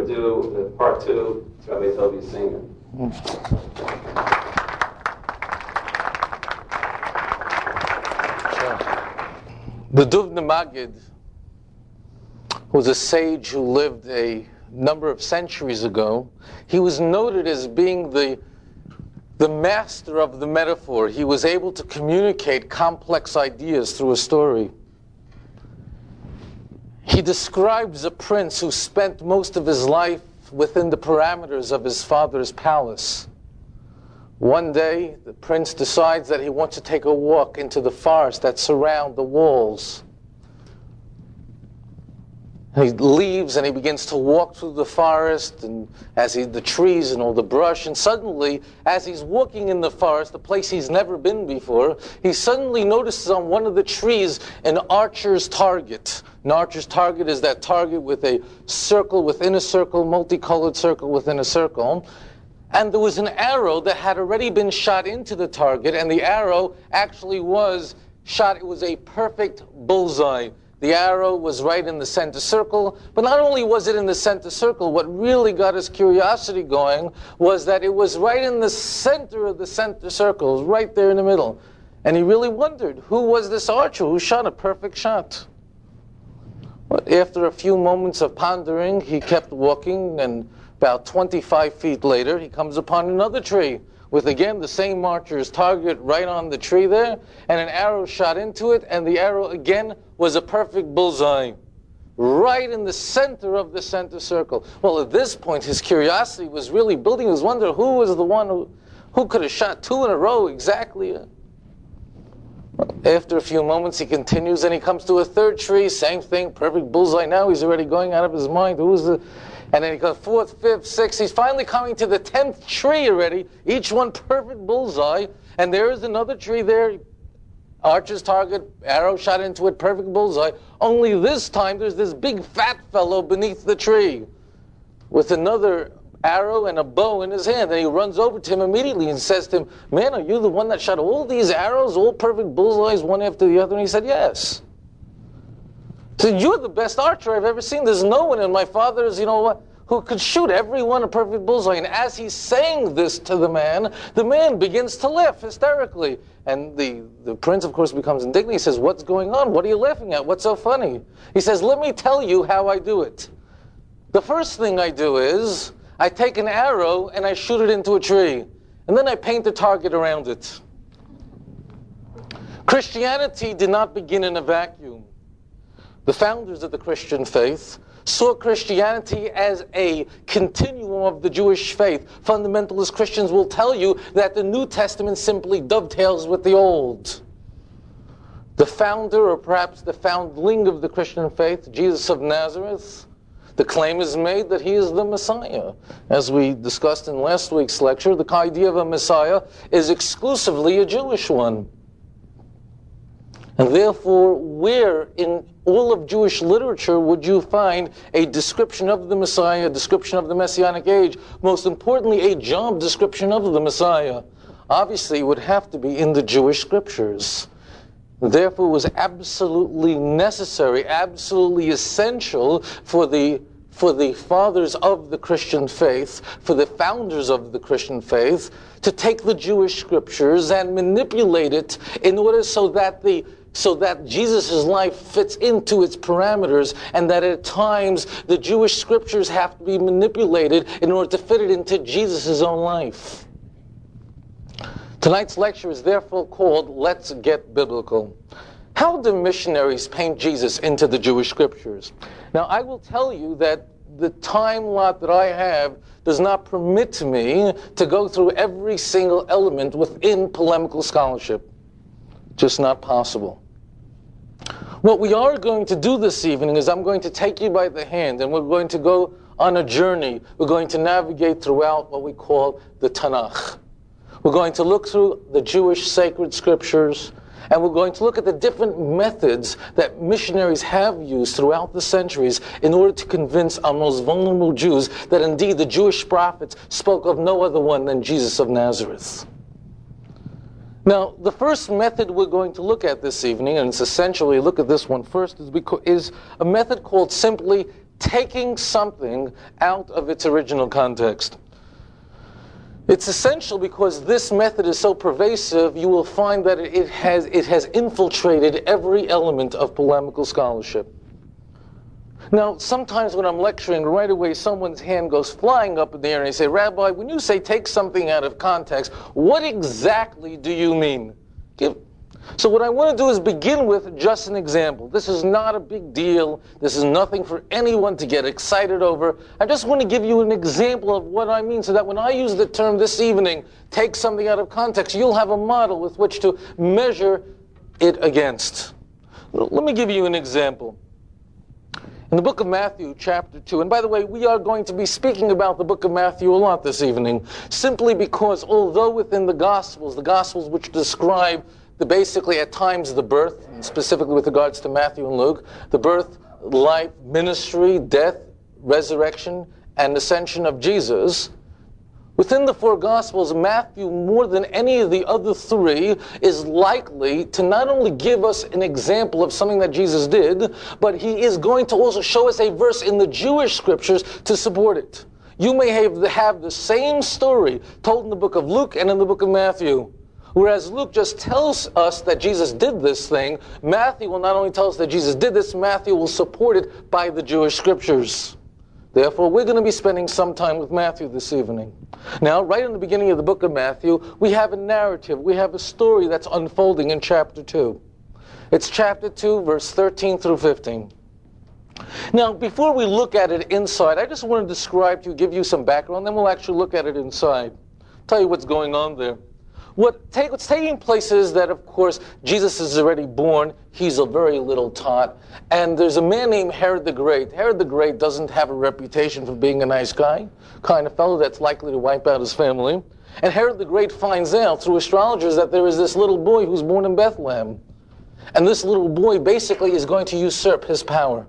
ado, part two, Rabbi Toby Singer. The Duvna Magid was a sage who lived a number of centuries ago. He was noted as being the master of the metaphor. He was able to communicate complex ideas through a story. He describes a prince who spent most of his life within the parameters of his father's palace. One day, the prince decides that he wants to take a walk into the forest that surround the walls. He leaves and he begins to walk through the forest, and the trees and all the brush, and suddenly, as he's walking in the forest, a place he's never been before, he suddenly notices on one of the trees an archer's target. An archer's target is that target with a circle within a circle, multicolored circle within a circle. And there was an arrow that had already been shot into the target, and the arrow actually was shot. It was a perfect bullseye. The arrow was right in the center circle, but not only was it in the center circle, what really got his curiosity going was that it was right in the center of the center circle, right there in the middle. And he really wondered, who was this archer who shot a perfect shot? But after a few moments of pondering, he kept walking, and about 25 feet later, he comes upon another tree with, again, the same archer's target right on the tree there, and an arrow shot into it, and the arrow, again, was a perfect bullseye, right in the center of the center circle. Well, at this point, his curiosity was really building. He was wondering who was the one who could have shot two in a row exactly. After a few moments, he continues, and he comes to a third tree, same thing, perfect bullseye. Now he's already going out of his mind. And then he goes fourth, fifth, sixth. He's finally coming to the 10th tree already, each one perfect bullseye. And there is another tree there, archer's target, arrow shot into it, perfect bullseye. Only this time there's this big fat fellow beneath the tree with another arrow and a bow in his hand. And he runs over to him immediately and says to him, "Man, are you the one that shot all these arrows, all perfect bullseyes, one after the other?" And he said, "Yes." So you're the best archer I've ever seen. There's no one in my father's, who could shoot everyone a perfect bullseye. And as he's saying this to the man begins to laugh hysterically. And the prince, of course, becomes indignant. He says, "What's going on? What are you laughing at? What's so funny?" He says, "Let me tell you how I do it. The first thing I do is I take an arrow and I shoot it into a tree. And then I paint the target around it." Christianity did not begin in a vacuum. The founders of the Christian faith saw Christianity as a continuum of the Jewish faith. Fundamentalist Christians will tell you that the New Testament simply dovetails with the Old. The founder, or perhaps the foundling of the Christian faith, Jesus of Nazareth, the claim is made that he is the Messiah. As we discussed in last week's lecture, the idea of a Messiah is exclusively a Jewish one. And therefore, where in all of Jewish literature would you find a description of the Messiah, a description of the Messianic age, most importantly, a job description of the Messiah? Obviously, it would have to be in the Jewish scriptures. Therefore, it was absolutely necessary, absolutely essential for the fathers of the Christian faith, for the founders of the Christian faith, to take the Jewish scriptures and manipulate it in order so that Jesus' life fits into its parameters, and that at times the Jewish scriptures have to be manipulated in order to fit it into Jesus' own life. Tonight's lecture is therefore called Let's Get Biblical. How do missionaries paint Jesus into the Jewish scriptures? Now, I will tell you that the time lot that I have does not permit me to go through every single element within polemical scholarship. Just not possible. What we are going to do this evening is I'm going to take you by the hand, and we're going to go on a journey. We're going to navigate throughout what we call the Tanakh. We're going to look through the Jewish sacred scriptures, and we're going to look at the different methods that missionaries have used throughout the centuries in order to convince our most vulnerable Jews that indeed the Jewish prophets spoke of no other one than Jesus of Nazareth. Now, the first method we're going to look at this evening, and it's essentially, look at this one first, is a method called simply taking something out of its original context. It's essential because this method is so pervasive, you will find that it has infiltrated every element of polemical scholarship. Now, sometimes when I'm lecturing, right away someone's hand goes flying up in the air and they say, Rabbi, when you say take something out of context, what exactly do you mean? So what I want to do is begin with just an example. This is not a big deal. This is nothing for anyone to get excited over. I just want to give you an example of what I mean so that when I use the term this evening, take something out of context, you'll have a model with which to measure it against. Let me give you an example. In the book of Matthew, chapter 2, and by the way, we are going to be speaking about the book of Matthew a lot this evening, simply because although within the Gospels which describe basically at times the birth, and specifically with regards to Matthew and Luke, the birth, life, ministry, death, resurrection, and ascension of Jesus, within the four Gospels, Matthew, more than any of the other three, is likely to not only give us an example of something that Jesus did, but he is going to also show us a verse in the Jewish scriptures to support it. You may have the same story told in the book of Luke and in the book of Matthew. Whereas Luke just tells us that Jesus did this thing, Matthew will not only tell us that Jesus did this, Matthew will support it by the Jewish scriptures. Therefore, we're going to be spending some time with Matthew this evening. Now, right in the beginning of the book of Matthew, we have a narrative, we have a story that's unfolding in chapter 2. It's chapter 2, verse 13 through 15. Now, before we look at it inside, I just want to describe to you, give you some background, then we'll actually look at it inside. Tell you what's going on there. What's taking place is that, of course, Jesus is already born. He's a very little tot. And there's a man named Herod the Great. Herod the Great doesn't have a reputation for being a nice guy, kind of fellow that's likely to wipe out his family. And Herod the Great finds out through astrologers that there is this little boy who's born in Bethlehem. And this little boy basically is going to usurp his power.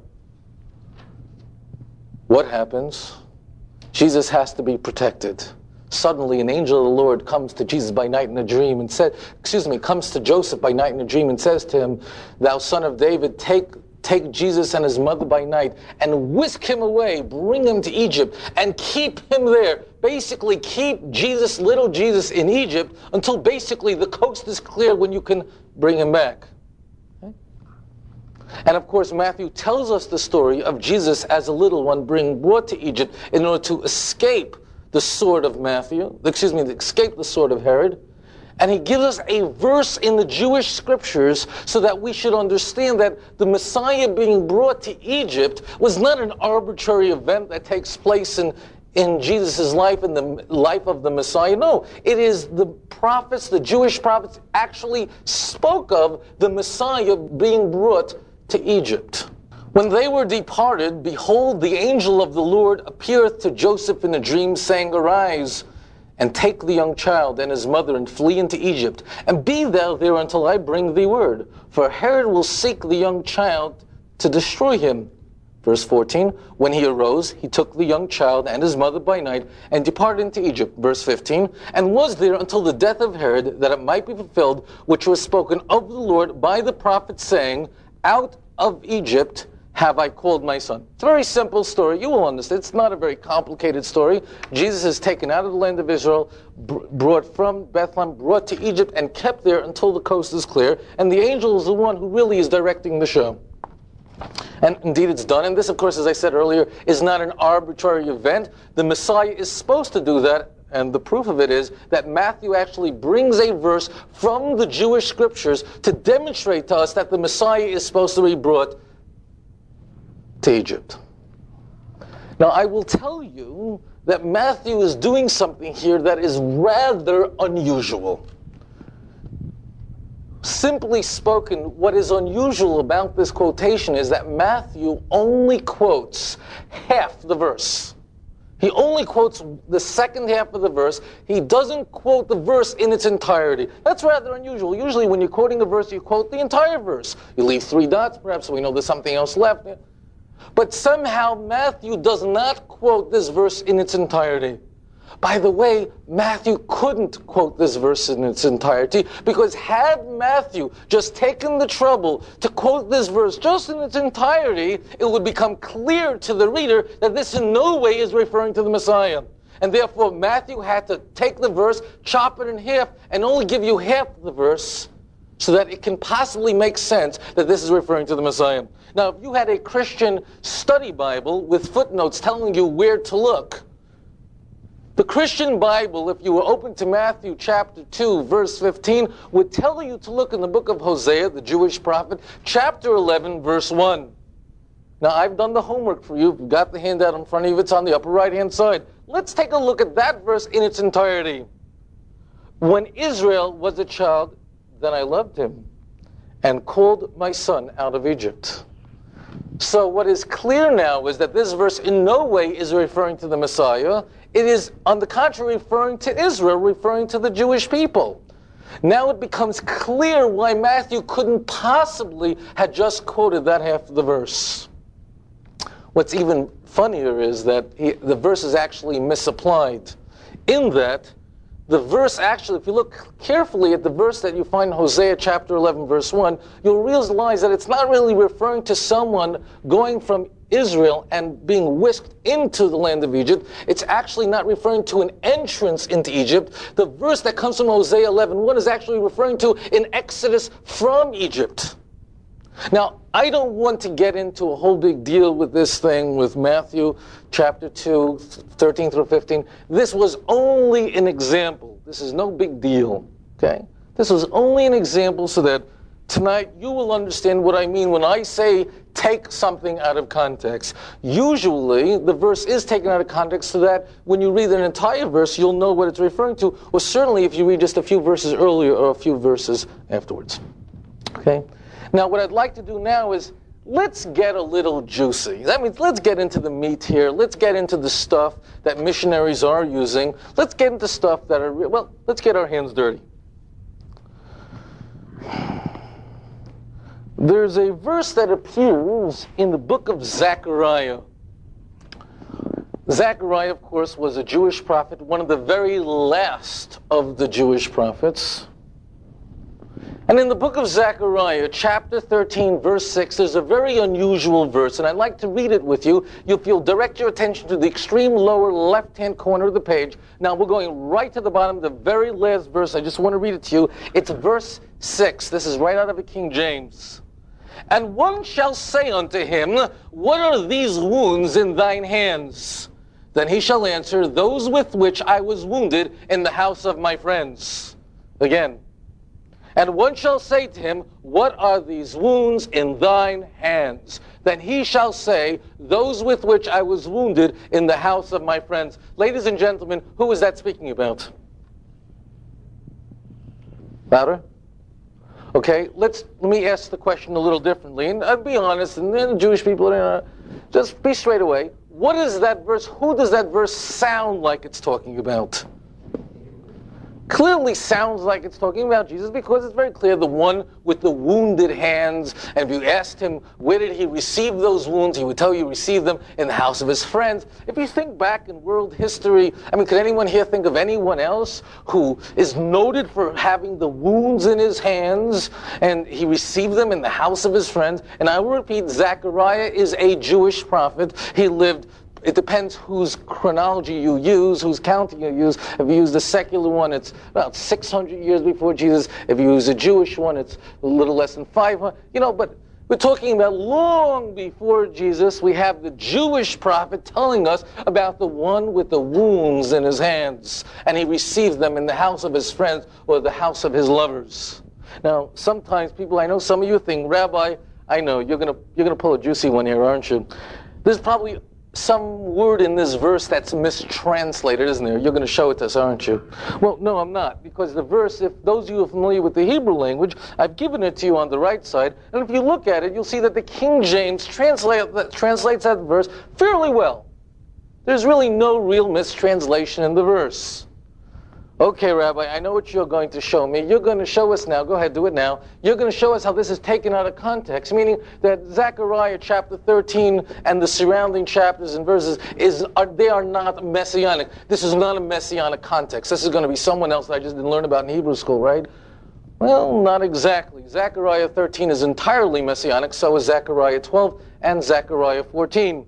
What happens? Jesus has to be protected. Suddenly, an angel of the Lord comes to Jesus by night in a dream and comes to Joseph by night in a dream and says to him, "Thou son of David, take Jesus and his mother by night and whisk him away, bring him to Egypt and keep him there." Basically, keep little Jesus in Egypt until basically the coast is clear when you can bring him back. Okay? And of course, Matthew tells us the story of Jesus as a little one being brought to Egypt in order to escape the sword of escape the sword of Herod. And he gives us a verse in the Jewish scriptures so that we should understand that the Messiah being brought to Egypt was not an arbitrary event that takes place in Jesus' life and the life of the Messiah. No, it is the prophets, the Jewish prophets, actually spoke of the Messiah being brought to Egypt. When they were departed, behold, the angel of the Lord appeareth to Joseph in a dream, saying, Arise, and take the young child and his mother, and flee into Egypt, and be thou there until I bring thee word. For Herod will seek the young child to destroy him. Verse 14, when he arose, he took the young child and his mother by night, and departed into Egypt. Verse 15, and was there until the death of Herod, that it might be fulfilled, which was spoken of the Lord by the prophet, saying, Out of Egypt have I called my son. It's a very simple story. You will understand. It's not a very complicated story. Jesus is taken out of the land of Israel, brought from Bethlehem, brought to Egypt, and kept there until the coast is clear. And the angel is the one who really is directing the show. And indeed it's done. And this, of course, as I said earlier, is not an arbitrary event. The Messiah is supposed to do that. And the proof of it is that Matthew actually brings a verse from the Jewish scriptures to demonstrate to us that the Messiah is supposed to be brought to Egypt. Now, I will tell you that Matthew is doing something here that is rather unusual. Simply spoken, what is unusual about this quotation is that Matthew only quotes half the verse. He only quotes the second half of the verse. He doesn't quote the verse in its entirety. That's rather unusual. Usually when you're quoting a verse, you quote the entire verse. You leave 3 dots, perhaps, so we know there's something else left. But somehow Matthew does not quote this verse in its entirety. By the way, Matthew couldn't quote this verse in its entirety, because had Matthew just taken the trouble to quote this verse just in its entirety, it would become clear to the reader that this in no way is referring to the Messiah. And therefore, Matthew had to take the verse, chop it in half, and only give you half the verse so that it can possibly make sense that this is referring to the Messiah. Now, if you had a Christian study Bible with footnotes telling you where to look, the Christian Bible, if you were open to Matthew chapter 2, verse 15, would tell you to look in the book of Hosea, the Jewish prophet, chapter 11, verse 1. Now, I've done the homework for you. If you've got the handout in front of you, it's on the upper right-hand side. Let's take a look at that verse in its entirety. When Israel was a child, then I loved him and called my son out of Egypt. So what is clear now is that this verse in no way is referring to the Messiah. It is, on the contrary, referring to Israel, referring to the Jewish people. Now it becomes clear why Matthew couldn't possibly have just quoted that half of the verse. What's even funnier is that the verse is actually misapplied, in that the verse actually, if you look carefully at the verse that you find in Hosea chapter 11, verse 1, you'll realize that it's not really referring to someone going from Israel and being whisked into the land of Egypt. It's actually not referring to an entrance into Egypt. The verse that comes from Hosea 11:1 is actually referring to an exodus from Egypt. Now, I don't want to get into a whole big deal with this thing with Matthew chapter 2, 13 through 15. This was only an example. This is no big deal, okay? This was only an example so that tonight you will understand what I mean when I say take something out of context. Usually, the verse is taken out of context so that when you read an entire verse, you'll know what it's referring to, or certainly if you read just a few verses earlier or a few verses afterwards, okay? Now, what I'd like to do now is, let's get a little juicy. That means let's get into the meat here. Let's get into the stuff that missionaries are using. Let's get into stuff that are, well, let's get our hands dirty. There's a verse that appears in the book of Zechariah. Zechariah, of course, was a Jewish prophet, one of the very last of the Jewish prophets. And in the book of Zechariah, chapter 13, verse 6, there's a very unusual verse, and I'd like to read it with you. If you'll direct your attention to the extreme lower left-hand corner of the page. Now, we're going right to the bottom, the very last verse. I just want to read it to you. It's verse 6. This is right out of the King James. And one shall say unto him, what are these wounds in thine hands? Then he shall answer, those with which I was wounded in the house of my friends. Again. And one shall say to him, what are these wounds in thine hands? Then he shall say, those with which I was wounded in the house of my friends. Ladies and gentlemen, who is that speaking about? Louder? Okay, let me ask the question a little differently. And I'll be honest, and then the Jewish people, just be straight away. What is that verse? Who does that verse sound like it's talking about? Clearly sounds like it's talking about Jesus, because it's very clear, the one with the wounded hands. And if you asked him where did he receive those wounds, he would tell you he received them in the house of his friends. If you think back in world history, I mean, could anyone here think of anyone else who is noted for having the wounds in his hands and he received them in the house of his friends? And I will repeat, Zechariah is a Jewish prophet. He lived, it depends whose chronology you use, whose counting you use. If you use the secular one, it's about 600 years before Jesus. If you use a Jewish one, it's a little less than 500. But we're talking about long before Jesus. We have the Jewish prophet telling us about the one with the wounds in his hands. And he received them in the house of his friends or the house of his lovers. Now, sometimes people, I know some of you think, Rabbi, I know, you're gonna pull a juicy one here, aren't you? There's probably some word in this verse that's mistranslated, isn't there? You're going to show it to us, aren't you? Well, no, I'm not, because the verse, if those of you are familiar with the Hebrew language, I've given it to you on the right side, and if you look at it, you'll see that the King James translates that verse fairly well. There's really no real mistranslation in the verse. Okay, Rabbi, I know what you're going to show me. You're going to show us now. Go ahead, do it now. You're going to show us how this is taken out of context, meaning that Zechariah chapter 13 and the surrounding chapters and verses, they are not messianic. This is not a messianic context. This is going to be someone else that I just didn't learn about in Hebrew school, right? Well, not exactly. Zechariah 13 is entirely messianic, so is Zechariah 12 and Zechariah 14.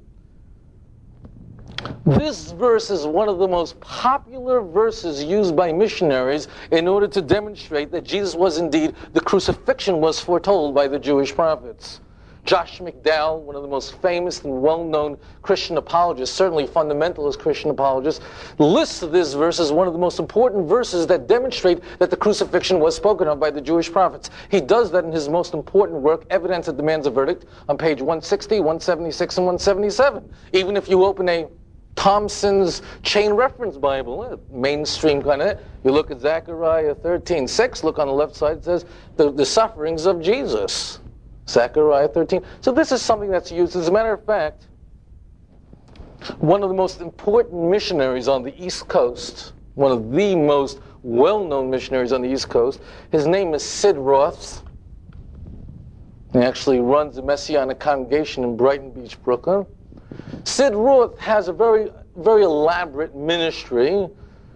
This verse is one of the most popular verses used by missionaries in order to demonstrate that Jesus was indeed, the crucifixion was foretold by the Jewish prophets. Josh McDowell, one of the most famous and well-known Christian apologists, certainly fundamentalist Christian apologists, lists this verse as one of the most important verses that demonstrate that the crucifixion was spoken of by the Jewish prophets. He does that in his most important work, Evidence That Demands a Verdict, on page 160, 176, and 177. Even if you open a Thompson's Chain Reference Bible, mainstream kind of, you look at Zechariah 13:6, look on the left side, it says the sufferings of Jesus. Zechariah 13. So this is something that's used. As a matter of fact, one of the most important missionaries on the East Coast, one of the most well-known missionaries on the East Coast, his name is Sid Roth. He actually runs a Messianic congregation in Brighton Beach, Brooklyn. Sid Roth has a very, very elaborate ministry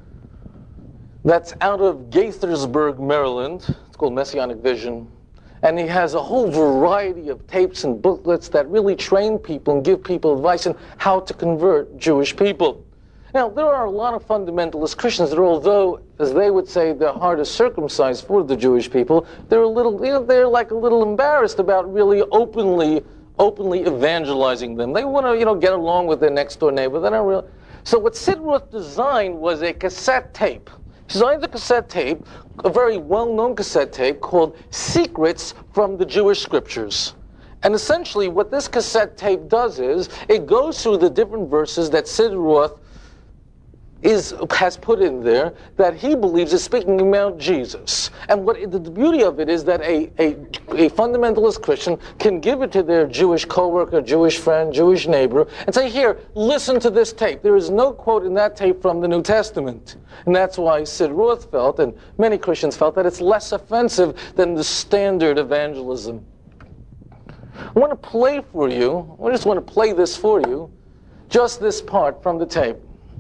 that's out of Gaithersburg, Maryland. It's called Messianic Vision. And he has a whole variety of tapes and booklets that really train people and give people advice on how to convert Jewish people. Now, there are a lot of fundamentalist Christians that, although, as they would say, their heart is circumcised for the Jewish people, they're a little, they're like a little embarrassed about really openly evangelizing them. They want to, get along with their next door neighbor. They don't really. So what Sid Roth designed was a cassette tape. He designed a cassette tape, a very well-known cassette tape called Secrets from the Jewish Scriptures. And essentially what this cassette tape does is it goes through the different verses that Sid Roth has put in there that he believes is speaking about Jesus. And the beauty of it is that a fundamentalist Christian can give it to their Jewish coworker, Jewish friend, Jewish neighbor, and say, here, listen to this tape. There is no quote in that tape from the New Testament. And that's why Sid Roth felt, and many Christians felt, that it's less offensive than the standard evangelism. I want to play for you, I just want to play this for you, just this part from the tape.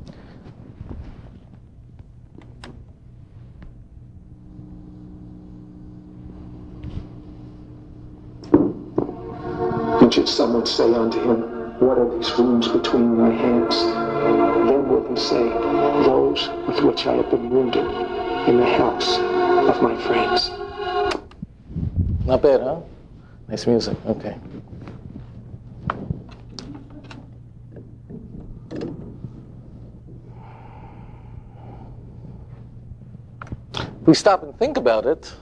And should someone say unto him, what are these wounds between thy hands? Then will he say, those with which I have been wounded in the house of my friends. Not bad, huh? Nice music. Okay. If we stop and think about it,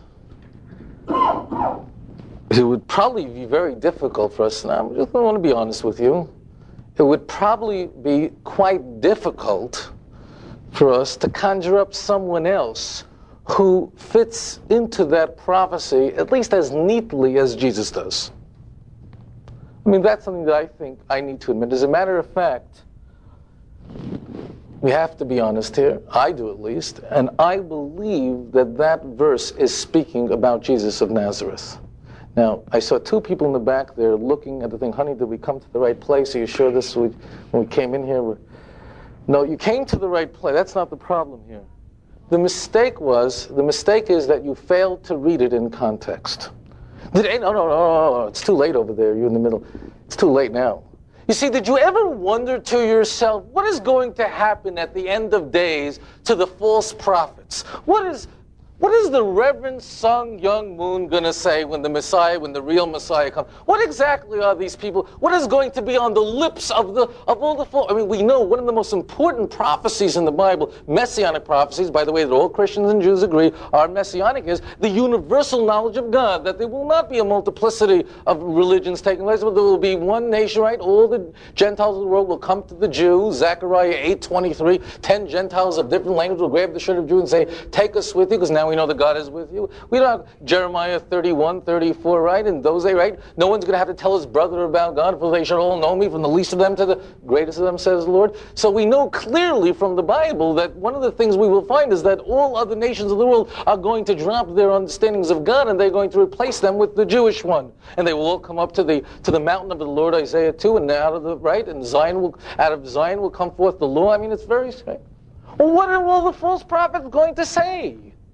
it would probably be very difficult for us, and I just want to be honest with you, it would probably be quite difficult for us to conjure up someone else who fits into that prophecy at least as neatly as Jesus does. I mean, that's something that I think I need to admit. As a matter of fact, we have to be honest here, I do at least, and I believe that that verse is speaking about Jesus of Nazareth. Now, I saw two people in the back there looking at the thing. Honey, did we come to the right place? Are you sure this, when we came in here? No, you came to the right place. That's not the problem here. The mistake is that you failed to read it in context. No, it's too late over there. You're in the middle. It's too late now. You see, did you ever wonder to yourself, what is going to happen at the end of days to the false prophets? What is the Reverend Sung Young Moon going to say when the real Messiah comes? What exactly are these people? What is going to be on the lips of all the folk? I mean, we know one of the most important prophecies in the Bible, messianic prophecies, by the way, that all Christians and Jews agree are messianic, is the universal knowledge of God, that there will not be a multiplicity of religions taking place, but there will be one nation, right? All the Gentiles of the world will come to the Jew. Zechariah 8:23, 10 Gentiles of different languages will grab the shirt of Jew and say, take us with you, because now how we know that God is with you? We don't have Jeremiah 31, 34, right? In those days, right? No one's going to have to tell his brother about God, for they shall all know me, from the least of them to the greatest of them, says the Lord. So we know clearly from the Bible that one of the things we will find is that all other nations of the world are going to drop their understandings of God, and they're going to replace them with the Jewish one. And they will all come up to the mountain of the Lord, Isaiah 2, and out of the right, and out of Zion will come forth the law. I mean, it's very strange. Well, what are all the false prophets going to say?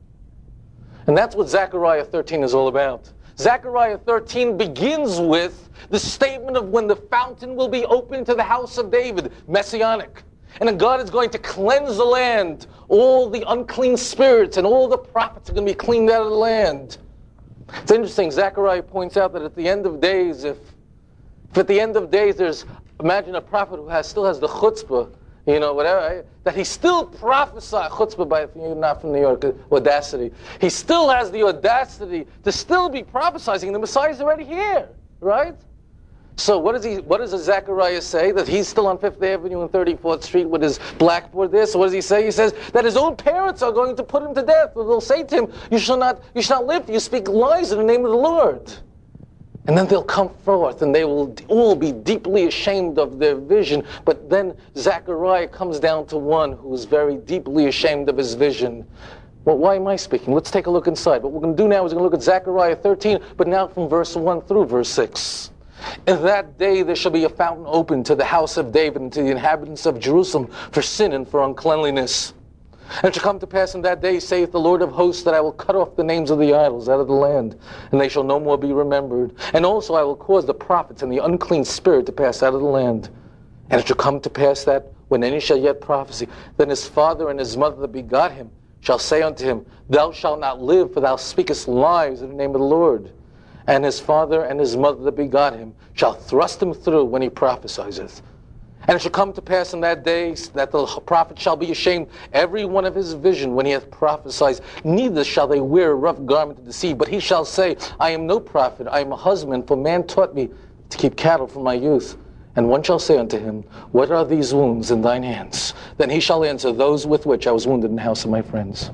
And that's what Zechariah 13 is all about. Zechariah 13 begins with the statement of when the fountain will be opened to the house of David, messianic. And then God is going to cleanse the land. All the unclean spirits and all the prophets are going to be cleaned out of the land. It's interesting, Zechariah points out that at the end of days, if at the end of days there's, imagine a prophet who still has the chutzpah, whatever, that he still prophesies, chutzpah by, not from New York, audacity. He still has the audacity to still be prophesying. The Messiah's already here, right? So what does Zechariah say? That he's still on 5th Avenue and 34th Street with his blackboard there. So what does he say? He says that his own parents are going to put him to death. They'll say to him, you shall not live, you speak lies in the name of the Lord. And then they'll come forth and they will all be deeply ashamed of their vision. But then Zechariah comes down to one who's very deeply ashamed of his vision. Well, why am I speaking? Let's take a look inside. What we're going to do now is we're going to look at Zechariah 13, but now from verse 1 through verse 6. In that day there shall be a fountain opened to the house of David and to the inhabitants of Jerusalem for sin and for uncleanliness. And it shall come to pass in that day, saith the Lord of hosts, that I will cut off the names of the idols out of the land, and they shall no more be remembered. And also I will cause the prophets and the unclean spirit to pass out of the land. And it shall come to pass that, when any shall yet prophesy, then his father and his mother that begot him shall say unto him, Thou shalt not live, for thou speakest lies in the name of the Lord. And his father and his mother that begot him shall thrust him through when he prophesieth. And it shall come to pass in that day that the prophet shall be ashamed every one of his vision when he hath prophesied. Neither shall they wear a rough garment to deceive, but he shall say, I am no prophet, I am a husband, for man taught me to keep cattle from my youth. And one shall say unto him, What are these wounds in thine hands? Then he shall answer, Those with which I was wounded in the house of my friends.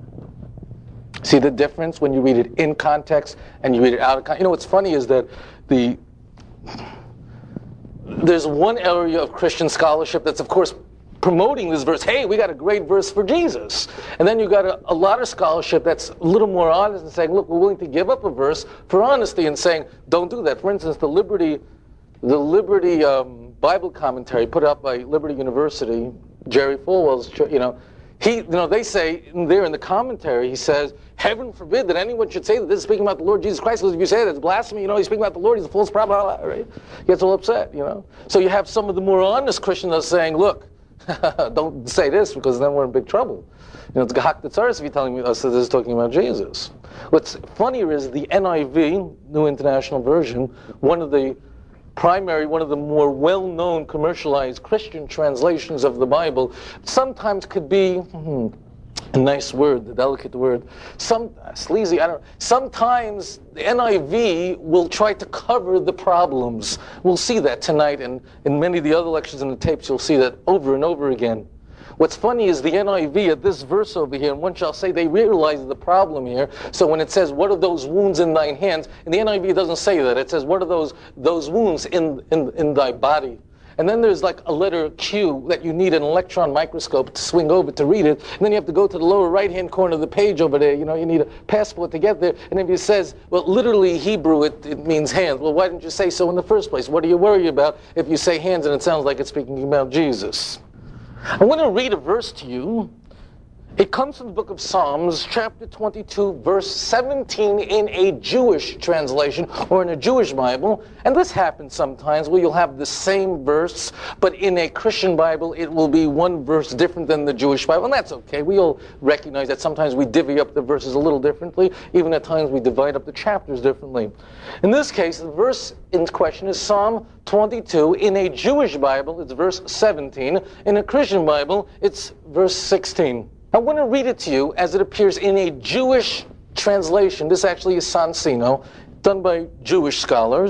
See the difference when you read it in context and you read it out of context? What's funny is that there's one area of Christian scholarship that's, of course, promoting this verse. Hey, we got a great verse for Jesus. And then you got a lot of scholarship that's a little more honest and saying, look, we're willing to give up a verse for honesty and saying, don't do that. For instance, the Liberty Bible commentary put out by Liberty University, Jerry Falwell's, they say there in the commentary, he says, heaven forbid that anyone should say that this is speaking about the Lord Jesus Christ, because if you say that it's blasphemy, he's speaking about the Lord, he's a false prophet, right? He gets all upset, So you have some of the more honest Christians that are saying, look, don't say this, because then we're in big trouble. It's Gahak Tzaris if you're telling us that this is talking about Jesus. What's funnier is the NIV, New International Version, one of the more well-known commercialized Christian translations of the Bible, sometimes could be a nice word, the delicate word, sleazy, I don't know. Sometimes the NIV will try to cover the problems. We'll see that tonight, and in many of the other lectures and the tapes, you'll see that over and over again. What's funny is the NIV at this verse over here, and one shall say they realize the problem here. So when it says, what are those wounds in thine hands? In the NIV it doesn't say that. It says, what are those wounds in thy body? And then there's like a letter Q that you need an electron microscope to swing over to read it. And then you have to go to the lower right-hand corner of the page over there. You need a passport to get there. And if it says, well, literally Hebrew, it means hands. Well, why didn't you say so in the first place? What do you worry about if you say hands and it sounds like it's speaking about Jesus? I want to read a verse to you. It comes from the book of Psalms, chapter 22, verse 17, in a Jewish translation, or in a Jewish Bible. And this happens sometimes where you'll have the same verse, but in a Christian Bible, it will be one verse different than the Jewish Bible. And that's okay. We all recognize that sometimes we divvy up the verses a little differently. Even at times we divide up the chapters differently. In this case, the verse in question is Psalm 22. In a Jewish Bible, it's verse 17. In a Christian Bible, it's verse 16. I want to read it to you as it appears in a Jewish translation. This actually is Sansino, done by Jewish scholars.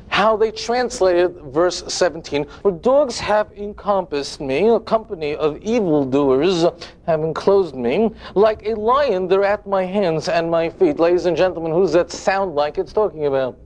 how they translated verse 17. For dogs have encompassed me, a company of evildoers have enclosed me. Like a lion, they're at my hands and my feet. Ladies and gentlemen, who does that sound like it's talking about?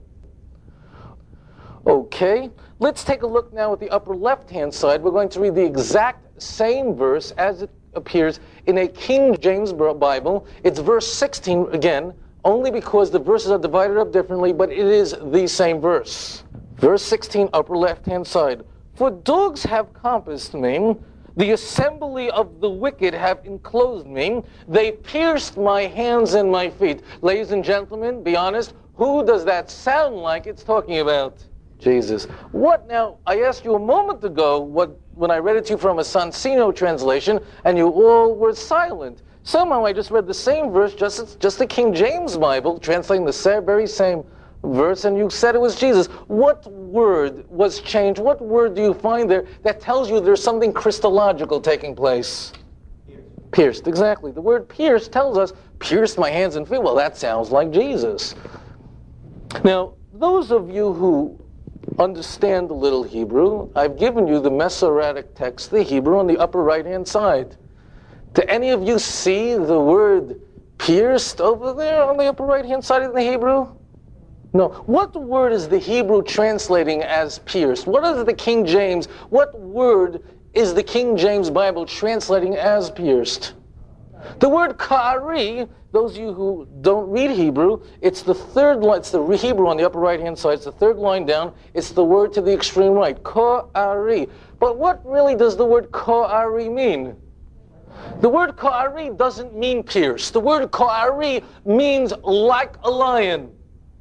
Okay, let's take a look now at the upper left-hand side. We're going to read the exact same verse as it appears in a King James Bible. It's verse 16 again, only because the verses are divided up differently, but it is the same verse. Verse 16, upper left-hand side. For dogs have compassed me, the assembly of the wicked have enclosed me, they pierced my hands and my feet. Ladies and gentlemen, be honest, who does that sound like it's talking about? Jesus. What now? I asked you a moment ago when I read it to you from a Sonsino translation, and you all were silent. Somehow I just read the same verse, just the King James Bible, translating the very same verse, and you said it was Jesus. What word was changed? What word do you find there that tells you there's something Christological taking place? Pierced, exactly. The word pierced tells us, pierced my hands and feet. Well, that sounds like Jesus. Now, those of you who understand a little Hebrew, I've given you the Masoretic text, the Hebrew, on the upper right-hand side. Do any of you see the word pierced over there on the upper right-hand side of the Hebrew? No. What word is the Hebrew translating as pierced? What is the King James? What word is the King James Bible translating as pierced? The word ka'ari, those of you who don't read Hebrew, it's the third line, it's the Hebrew on the upper right-hand side, it's the third line down, it's the word to the extreme right, ka'ari. But what really does the word ka'ari mean? The word ka'ari doesn't mean pierced. The word ka'ari means like a lion.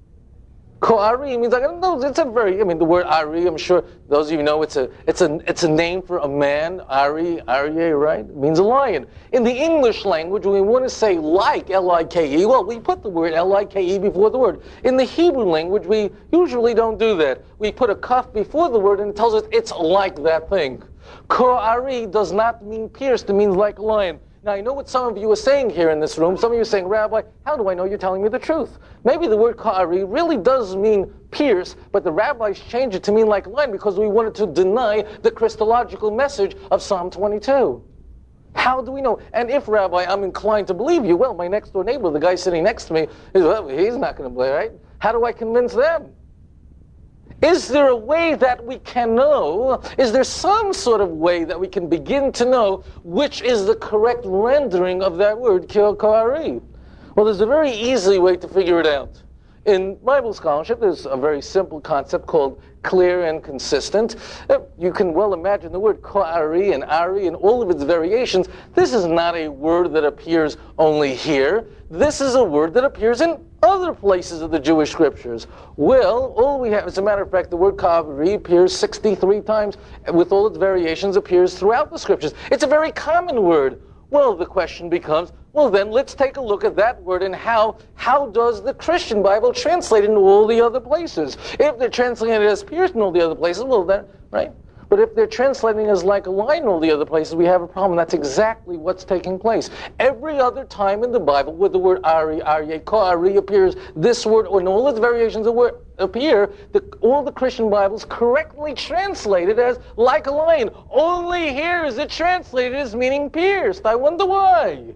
Ko'ari means like, no, it's a very, the word Ari, I'm sure those of you know it's a name for a man, Ari, Aryeh, right? It means a lion. In the English language, when we want to say like, L-I-K-E, well, we put the word L-I-K-E before the word. In the Hebrew language, we usually don't do that. We put a kaf before the word and it tells us it's like that thing. Ko'ari does not mean pierced, it means like a lion. Now, I know what some of you are saying here in this room. Some of you are saying, Rabbi, how do I know you're telling me the truth? Maybe the word ka'ari really does mean pierce, but the rabbis changed it to mean like lion because we wanted to deny the Christological message of Psalm 22. How do we know? And if, Rabbi, I'm inclined to believe you, well, my next door neighbor, the guy sitting next to me, he's not going to believe, right? How do I convince them? Is there a way that we can know? Is there some sort of way that we can begin to know which is the correct rendering of that word, ka'ari? Well, there's a very easy way to figure it out. In Bible scholarship, there's a very simple concept called clear and consistent. You can well imagine the word ka'ari and ari and all of its variations. This is not a word that appears only here. This is a word that appears in other places of the Jewish scriptures. Well, all we have, as a matter of fact, the word ka'ari appears 63 times, with all its variations, appears throughout the scriptures. It's a very common word. Well, the question becomes, well then, let's take a look at that word and how does the Christian Bible translate into all the other places? If they're translating it as pierced in all the other places, well then, right? But if they're translating as like a lion in all the other places, we have a problem. That's exactly what's taking place. Every other time in the Bible where the word ari, aryeh, ka'ari appears, this word, or in all its variations of word appear, all the Christian Bibles correctly translated as like a lion. Only here is it translated as meaning pierced. I wonder why.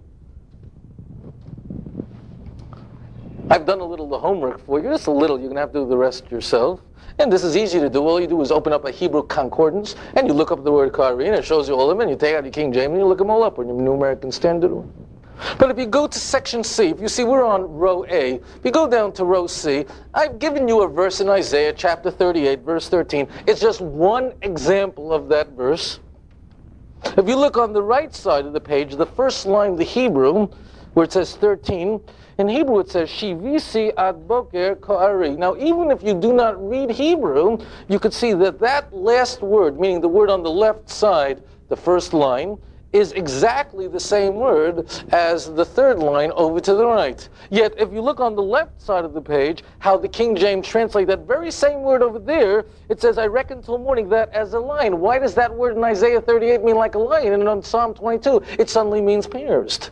I've done a little of the homework for you, just a little. You're going to have to do the rest yourself. And this is easy to do. All you do is open up a Hebrew concordance, and you look up the word ka'ari, and it shows you all of them, and you take out your King James, and you look them all up on your New American Standard. But if you go to section C, if you see we're on row A, if you go down to row C, I've given you a verse in Isaiah chapter 38, verse 13. It's just one example of that verse. If you look on the right side of the page, the first line, the Hebrew, where it says 13, in Hebrew it says, Shivisi ad boker ka'ari. Now, even if you do not read Hebrew, you could see that that last word, meaning the word on the left side, the first line, is exactly the same word as the third line over to the right. Yet, if you look on the left side of the page, how the King James translates that very same word over there, it says, I reckon till morning that as a lion. Why does that word in Isaiah 38 mean like a lion? And on Psalm 22, it suddenly means pierced.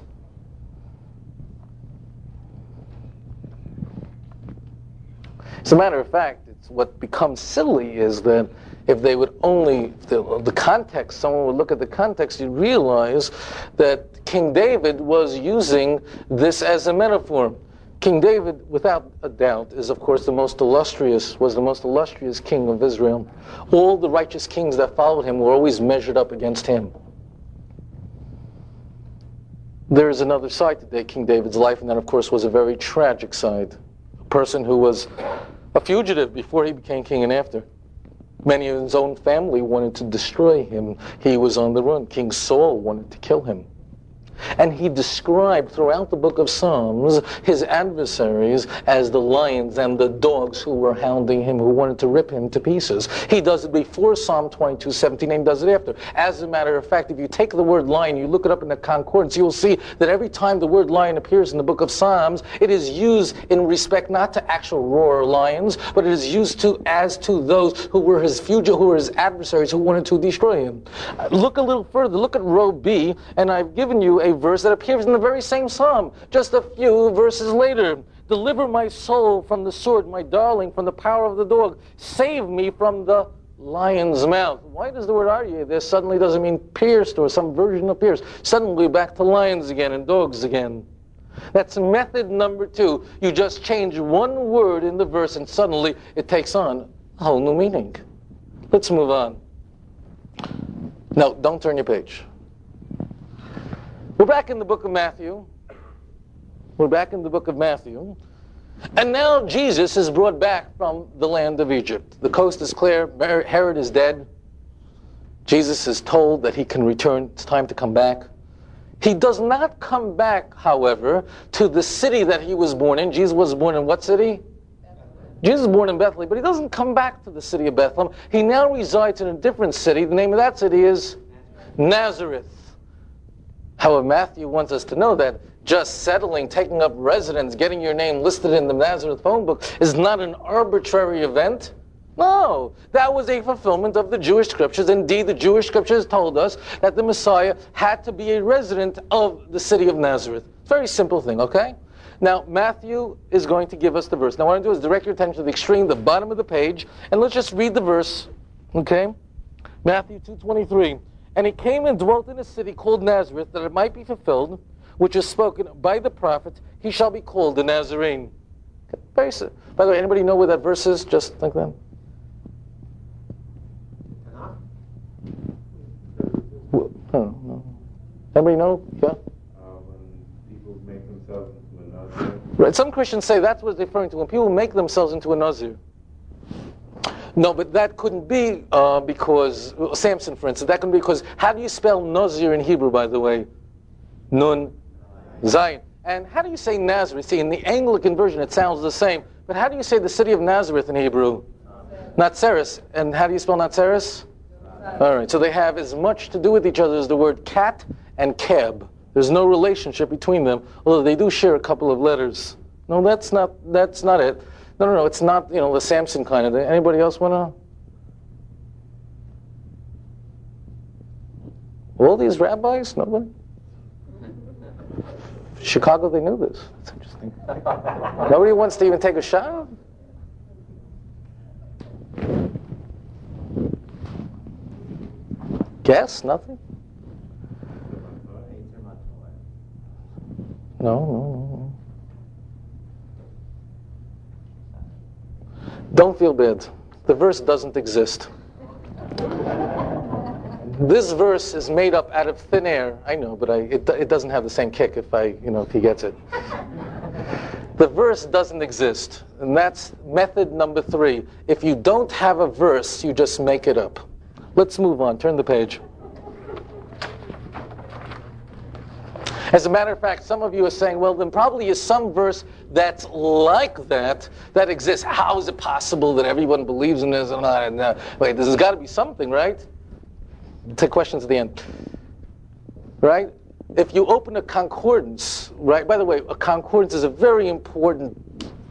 As a matter of fact, what becomes silly is that if they would only, the context, someone would look at the context, you'd realize that King David was using this as a metaphor. King David, without a doubt, is of course was the most illustrious king of Israel. All the righteous kings that followed him were always measured up against him. There is another side to King David's life, and that of course was a very tragic side. A person who was a fugitive before he became king and after. Many of his own family wanted to destroy him. He was on the run. King Saul wanted to kill him. And he described throughout the book of Psalms his adversaries as the lions and the dogs who were hounding him, who wanted to rip him to pieces. He does it before Psalm 22:17, and does it after. As a matter of fact, if you take the word lion, you look it up in the concordance, you will see that every time the word lion appears in the book of Psalms, it is used in respect not to actual roar lions, but it is used as to those who were his adversaries who wanted to destroy him. Look a little further. Look at row B, and I've given you a verse that appears in the very same psalm, just a few verses later. Deliver my soul from the sword, my darling, from the power of the dog. Save me from the lion's mouth. Why does the word argue there suddenly doesn't mean pierced or some version of pierced? Suddenly back to lions again and dogs again. That's method number 2. You just change one word in the verse and suddenly it takes on a whole new meaning. Let's move on. No, don't turn your page. We're back in the book of Matthew. And now Jesus is brought back from the land of Egypt. The coast is clear. Herod is dead. Jesus is told that he can return. It's time to come back. He does not come back, however, to the city that he was born in. Jesus was born in what city? Jesus was born in Bethlehem, but he doesn't come back to the city of Bethlehem. He now resides in a different city. The name of that city is Nazareth. However, Matthew wants us to know that just settling, taking up residence, getting your name listed in the Nazareth phone book is not an arbitrary event. No, that was a fulfillment of the Jewish scriptures. Indeed, the Jewish scriptures told us that the Messiah had to be a resident of the city of Nazareth. It's a very simple thing, okay? Now, Matthew is going to give us the verse. Now, what I want to do is direct your attention to the extreme, the bottom of the page, and let's just read the verse, okay? Matthew 2:23. And he came and dwelt in a city called Nazareth, that it might be fulfilled, which is spoken by the prophet, he shall be called the Nazarene. By the way, anybody know where that verse is? Just like that. No. Anybody know? Yeah? When people make themselves into a Nazir. Right. Some Christians say that's what it's referring to, when people make themselves into a Nazir. No, but that couldn't be because, Samson, for instance, that couldn't be because, how do you spell Nazir in Hebrew, by the way? Nun, Zayin. And how do you say Nazareth? See, in the Anglican version, it sounds the same. But how do you say the city of Nazareth in Hebrew? Natsaris. And how do you spell Natsaris? All right, so they have as much to do with each other as the word cat and cab. There's no relationship between them, although they do share a couple of letters. No, that's not it. No, it's not, the Samson kind of thing. Anybody else want to? All these rabbis? Nobody? Chicago, they knew this. That's interesting. Nobody wants to even take a shot? Guess? Nothing? No. Don't feel bad. The verse doesn't exist. This verse is made up out of thin air. I know, but it doesn't have the same kick if he gets it. The verse doesn't exist. And that's method number 3. If you don't have a verse, you just make it up. Let's move on. Turn the page. As a matter of fact, some of you are saying, well, then probably is some verse that's like that exists. How is it possible that everyone believes in this? Wait, there's got to be something, right? Take questions at the end. Right? If you open a concordance, right? By the way, a concordance is a very important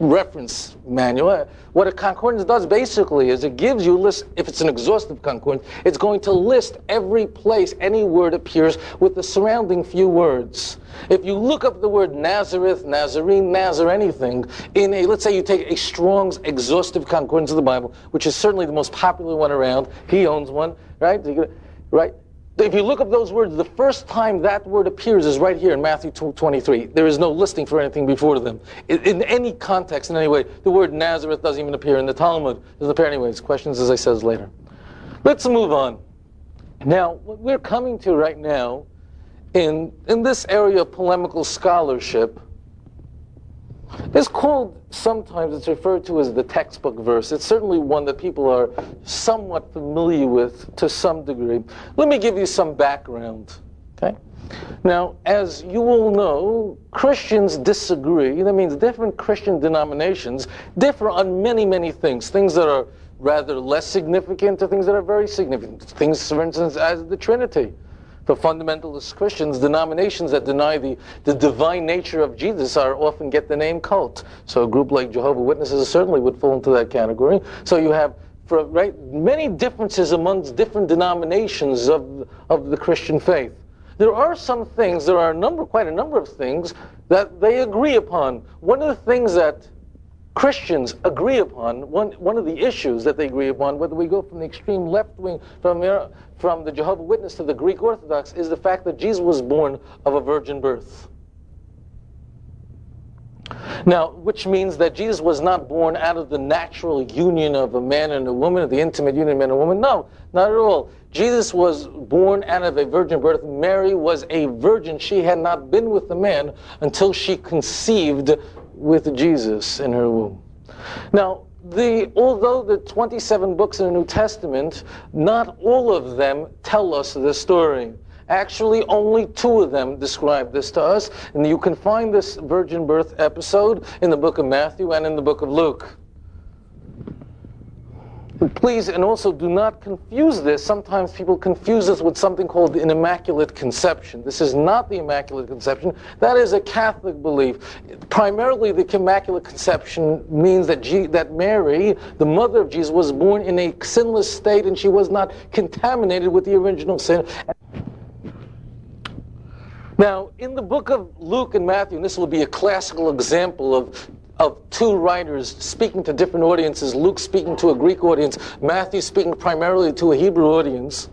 reference manual. What a concordance does basically is it gives you a list. If it's an exhaustive concordance, it's going to list every place any word appears with the surrounding few words. If you look up the word Nazareth, Nazarene, Nazar, anything, in a, let's say you take a Strong's exhaustive concordance of the Bible, which is certainly the most popular one around. He owns one, right? Right? If you look up those words, the first time that word appears is right here in Matthew 23. There is no listing for anything before them. In any context, in any way, the word Nazareth doesn't even appear in the Talmud. It doesn't appear anyways. Questions, as I said, later. Let's move on. Now, what we're coming to right now, in this area of polemical scholarship, is called, sometimes it's referred to as the textbook verse. It's certainly one that people are somewhat familiar with to some degree. Let me give you some background. Okay? Now, as you all know, Christians disagree. That means different Christian denominations differ on many, many things. Things that are rather less significant to things that are very significant. Things, for instance, as the Trinity. For fundamentalist Christians, denominations that deny the divine nature of Jesus often get the name cult. So a group like Jehovah's Witnesses certainly would fall into that category. So you have many differences amongst different denominations of the Christian faith. There are some things, quite a number of things that they agree upon. One of the things that Christians agree upon, one of the issues that they agree upon, whether we go from the extreme left wing, from the Jehovah's Witness to the Greek Orthodox, is the fact that Jesus was born of a virgin birth. Now, which means that Jesus was not born out of the natural union of a man and a woman, the intimate union of man and woman. No, not at all. Jesus was born out of a virgin birth. Mary was a virgin. She had not been with a man until she conceived with Jesus in her womb. Now, although the 27 books in the New Testament, not all of them tell us this story. Actually, only 2 of them describe this to us, and you can find this virgin birth episode in the book of Matthew and in the book of Luke. Please, and also do not confuse this. Sometimes people confuse this with something called an Immaculate Conception. This is not the Immaculate Conception. That is a Catholic belief. Primarily, the Immaculate Conception means that Mary, the mother of Jesus, was born in a sinless state and she was not contaminated with the original sin. Now, in the book of Luke and Matthew, and this will be a classical example of 2 writers speaking to different audiences, Luke speaking to a Greek audience, Matthew speaking primarily to a Hebrew audience.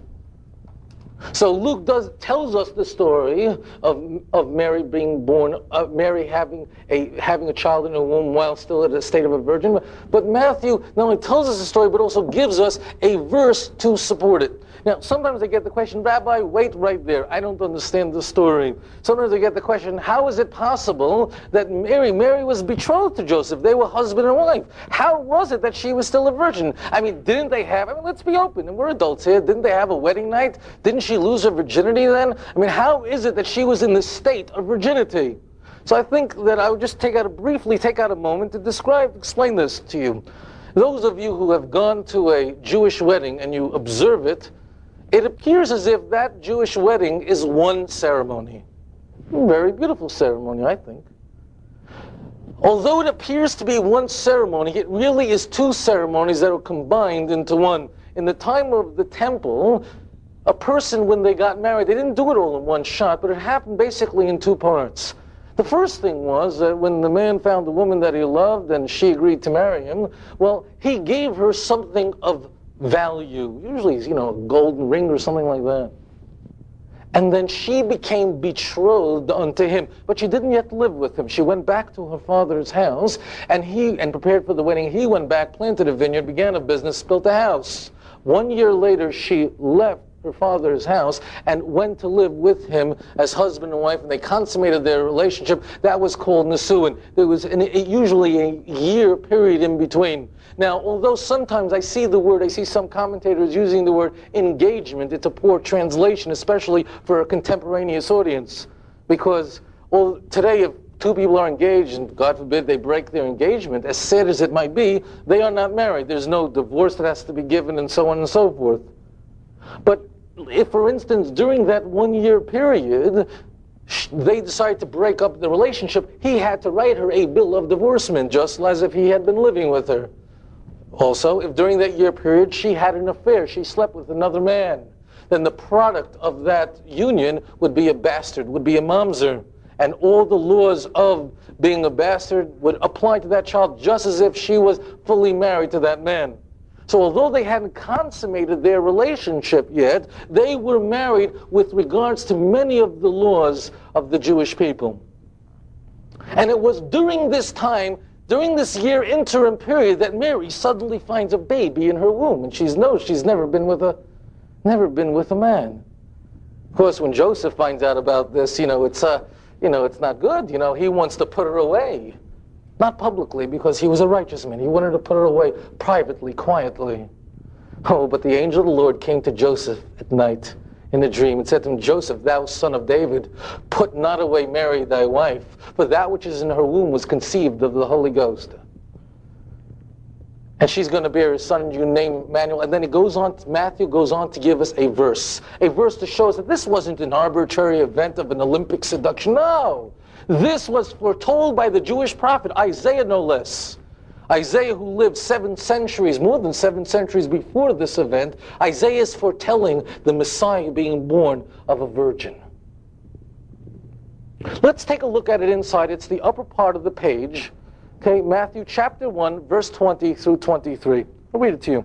So Luke tells us the story of Mary being born, Mary having a child in her womb while still in a state of a virgin. But Matthew not only tells us the story, but also gives us a verse to support it. Now, sometimes I get the question, Rabbi, wait right there. I don't understand the story. Sometimes I get the question, how is it possible that Mary was betrothed to Joseph? They were husband and wife. How was it that she was still a virgin? I mean, let's be open, and we're adults here. Didn't they have a wedding night? Didn't she lose her virginity then? I mean, how is it that she was in the state of virginity? So I think that I would just briefly take out a moment to explain this to you. Those of you who have gone to a Jewish wedding and you observe it, it appears as if that Jewish wedding is one ceremony. Very beautiful ceremony, I think. Although it appears to be one ceremony, it really is 2 ceremonies that are combined into one. In the time of the temple, a person, when they got married, they didn't do it all in one shot, but it happened basically in 2 parts. The first thing was that when the man found the woman that he loved and she agreed to marry him, well, he gave her something of value, usually, a golden ring or something like that. And then she became betrothed unto him, but she didn't yet live with him. She went back to her father's house, and prepared for the wedding. He went back, planted a vineyard, began a business, built a house. 1 year later, she left her father's house and went to live with him as husband and wife, and they consummated their relationship. That was called Nisuin. There was usually a year period in between. Now, although sometimes I see some commentators using the word engagement, it's a poor translation, especially for a contemporaneous audience. Because today, if 2 people are engaged, and God forbid they break their engagement, as sad as it might be, they are not married. There's no divorce that has to be given, and so on and so forth. But if, for instance, during that 1 year period, they decided to break up the relationship, he had to write her a bill of divorcement, just as if he had been living with her. Also, if during that year period she had an affair, she slept with another man, then the product of that union would be a bastard, would be a mamzer. And all the laws of being a bastard would apply to that child just as if she was fully married to that man. So although they hadn't consummated their relationship yet, they were married with regards to many of the laws of the Jewish people. And it was during this time, during this year interim period, that Mary suddenly finds a baby in her womb, and she's never been with a man. Of course, when Joseph finds out about this, it's not good. He wants to put her away. Not publicly, because he was a righteous man. He wanted to put her away privately, quietly. Oh, but the angel of the Lord came to Joseph at night in a dream and said to him, Joseph, thou son of David, put not away Mary thy wife, for that which is in her womb was conceived of the Holy Ghost. And she's going to bear a son, and you name Emmanuel. And then Matthew goes on to give us a verse to show us that this wasn't an arbitrary event of an Olympic seduction. No! This was foretold by the Jewish prophet, Isaiah no less. Isaiah, who lived more than 7 centuries before this event, Isaiah is foretelling the Messiah being born of a virgin. Let's take a look at it inside. It's the upper part of the page. Okay, Matthew chapter 1, verse 20 through 23. I'll read it to you.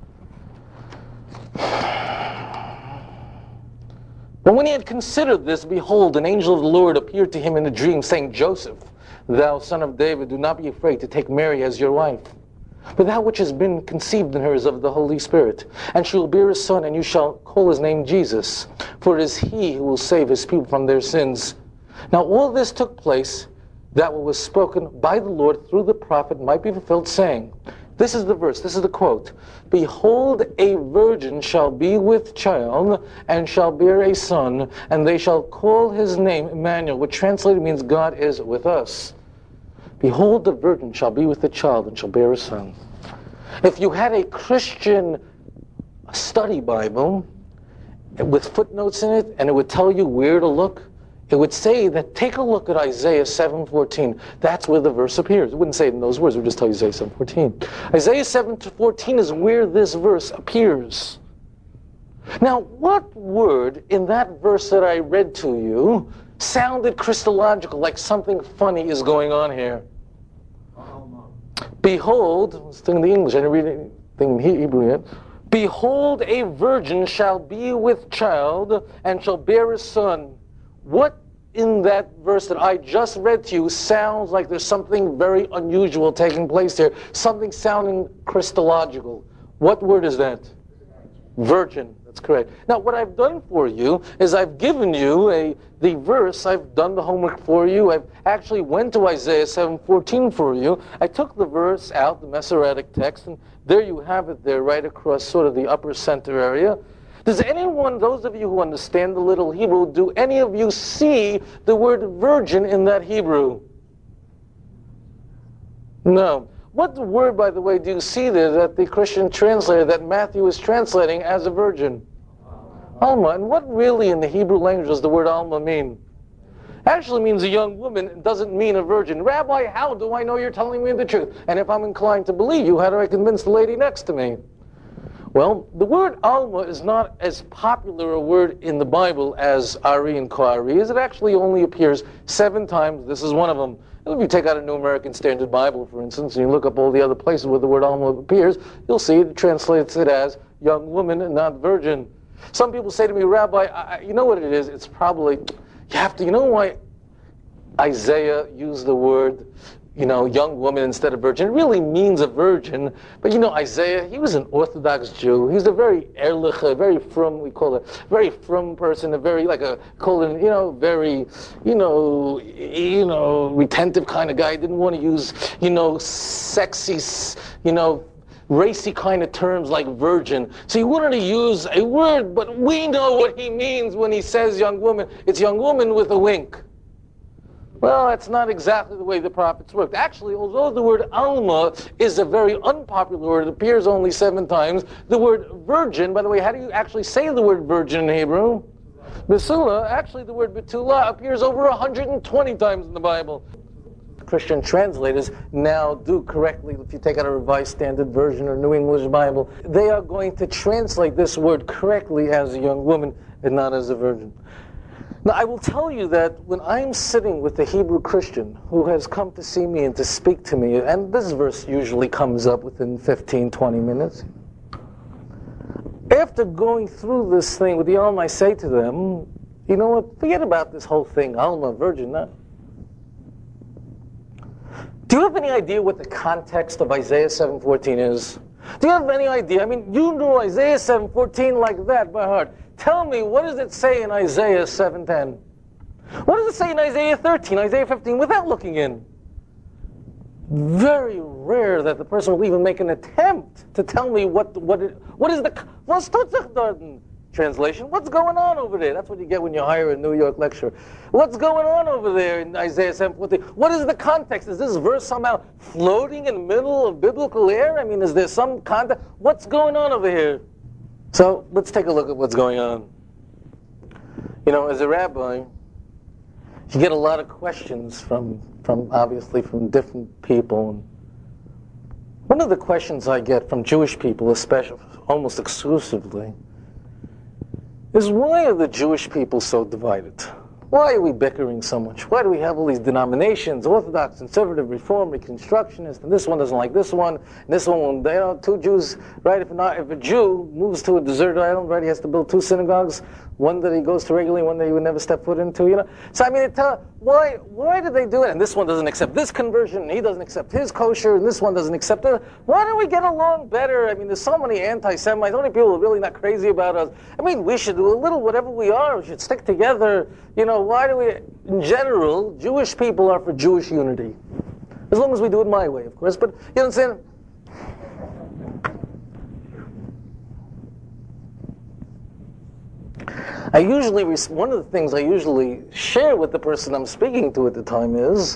But when he had considered this, behold, an angel of the Lord appeared to him in a dream, saying, Joseph, thou son of David, do not be afraid to take Mary as your wife. For that which has been conceived in her is of the Holy Spirit. And she will bear a son, and you shall call his name Jesus. For it is he who will save his people from their sins. Now all this took place, that what was spoken by the Lord through the prophet might be fulfilled, saying, this is the verse, this is the quote, behold, a virgin shall be with child, and shall bear a son, and they shall call his name Emmanuel, which translated means God is with us. Behold, the virgin shall be with the child, and shall bear a son. If you had a Christian study Bible with footnotes in it, and it would tell you where to look, it would say that, take a look at Isaiah 7:14. That's where the verse appears. It wouldn't say it in those words, it would just tell you Isaiah 7:14. Isaiah 7:14 is where this verse appears. Now, what word in that verse that I read to you sounded Christological, like something funny is going on here? Behold, I was thinking the English, I didn't read anything in Hebrew yet. Behold, a virgin shall be with child, and shall bear a son. What in that verse that I just read to you sounds like there's something very unusual taking place here, something sounding Christological? What word is that? Virgin. That's correct. Now, what I've done for you is I've given you the verse. I've done the homework for you. I've actually went to Isaiah 7:14 for you. I took the verse out, the Masoretic text, and there you have it there right across sort of the upper center area. Does anyone, those of you who understand the little Hebrew, do any of you see the word virgin in that Hebrew? No. What word, by the way, do you see there that the Christian translator, that Matthew is translating as a virgin? Alma. And what really in the Hebrew language does the word Alma mean? Actually means a young woman. It doesn't mean a virgin. Rabbi, how do I know you're telling me the truth? And if I'm inclined to believe you, how do I convince the lady next to me? Well, the word Alma is not as popular a word in the Bible as Ari and Koari is. It actually only appears 7 times. This is one of them. If you take out a New American Standard Bible, for instance, and you look up all the other places where the word Alma appears, you'll see it translates it as young woman and not virgin. Some people say to me, Rabbi, you know what it is? It's probably, you know why Isaiah used the word, young woman instead of virgin? It really means a virgin. But Isaiah, he was an Orthodox Jew. He's a very ehrlich, a very frum, we call it, very frum person, a very, very, retentive kind of guy. He didn't want to use, sexy, racy kind of terms like virgin. So he wanted to use a word, but we know what he means when he says young woman. It's young woman with a wink. Well, that's not exactly the way the prophets worked. Actually, although the word Alma is a very unpopular word, it appears only 7 times, the word virgin, by the way, how do you actually say the word virgin in Hebrew? Basulah, actually the word Betula appears over 120 times in the Bible. Christian translators now do correctly, if you take out a Revised Standard Version or New English Bible, they are going to translate this word correctly as a young woman and not as a virgin. Now, I will tell you that when I'm sitting with a Hebrew Christian who has come to see me and to speak to me, and this verse usually comes up within 15, 20 minutes, after going through this thing with the Alma, I say to them, you know what, forget about this whole thing, Alma, virgin, no. Do you have any idea what the context of Isaiah 7:14 is? Do you have any idea? I mean, you know Isaiah 7:14 like that by heart. Tell me, what does it say in Isaiah 7:10? What does it say in Isaiah 13, Isaiah 15, without looking in? Very rare that the person will even make an attempt to tell me what is the translation. What's going on over there? That's what you get when you hire a New York lecturer. What's going on over there in Isaiah 7:14? What is the context? Is this verse somehow floating in the middle of biblical air? I mean, is there some context? What's going on over here? So let's take a look at what's going on. You know, as a rabbi, you get a lot of questions from obviously from different people. One of the questions I get from Jewish people, especially, almost exclusively, is why are the Jewish people so divided? Why are we bickering so much? Why do we have all these denominations, Orthodox, Conservative, Reform, Reconstructionist, and this one doesn't like this one, and this one, they are two Jews, right? If a Jew moves to a deserted island, right, he has to build two synagogues, one that he goes to regularly, one that he would never step foot into, you know? So I mean, why do they do it? And this one doesn't accept this conversion, and he doesn't accept his kosher, and this one doesn't accept it. Why don't we get along better? I mean, there's so many anti-Semites, so many people are really not crazy about us. I mean, we should do a little whatever we are, we should stick together. You know, why do we, in general, Jewish people are for Jewish unity. As long as we do it my way, of course, but, you know what I'm saying? One of the things I usually share with the person I'm speaking to at the time is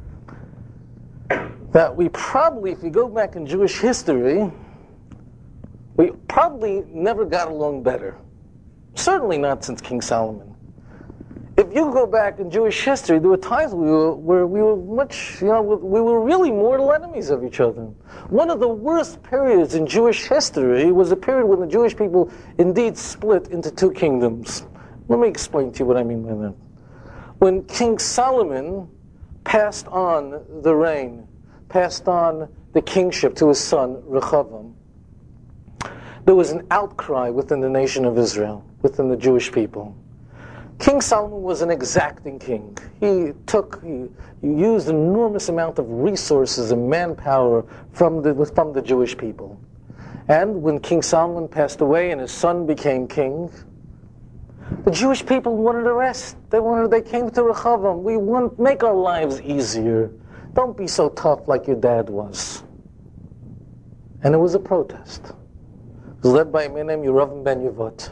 that we probably, if you go back in Jewish history, we probably never got along better. Certainly not since King Solomon. If you go back in Jewish history, there were times where we were much, you know, we were really mortal enemies of each other. One of the worst periods in Jewish history was a period when the Jewish people indeed split into two kingdoms. Let me explain to you what I mean by that. When King Solomon passed on the reign, passed on the kingship to his son, Rehoboam, there was an outcry within the nation of Israel, within the Jewish people. King Solomon was an exacting king. He used an enormous amount of resources and manpower from the Jewish people. And when King Solomon passed away and his son became king, the Jewish people wanted a rest. They came to Rehoboam. We want make our lives easier. Don't be so tough like your dad was. And it was a protest. It was led by a man named Yeravam ben Yevot.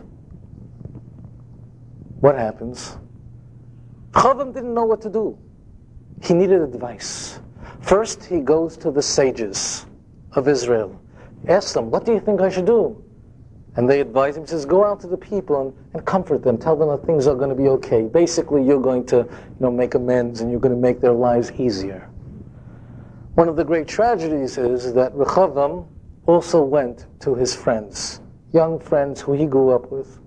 What happens? Rehoboam didn't know what to do. He needed advice. First, he goes to the sages of Israel. Asks them, what do you think I should do? And they advise him. He says, go out to the people and comfort them. Tell them that things are going to be okay. Basically, you're going to make amends and you're going to make their lives easier. One of the great tragedies is that Rehoboam also went to his friends, young friends who he grew up with.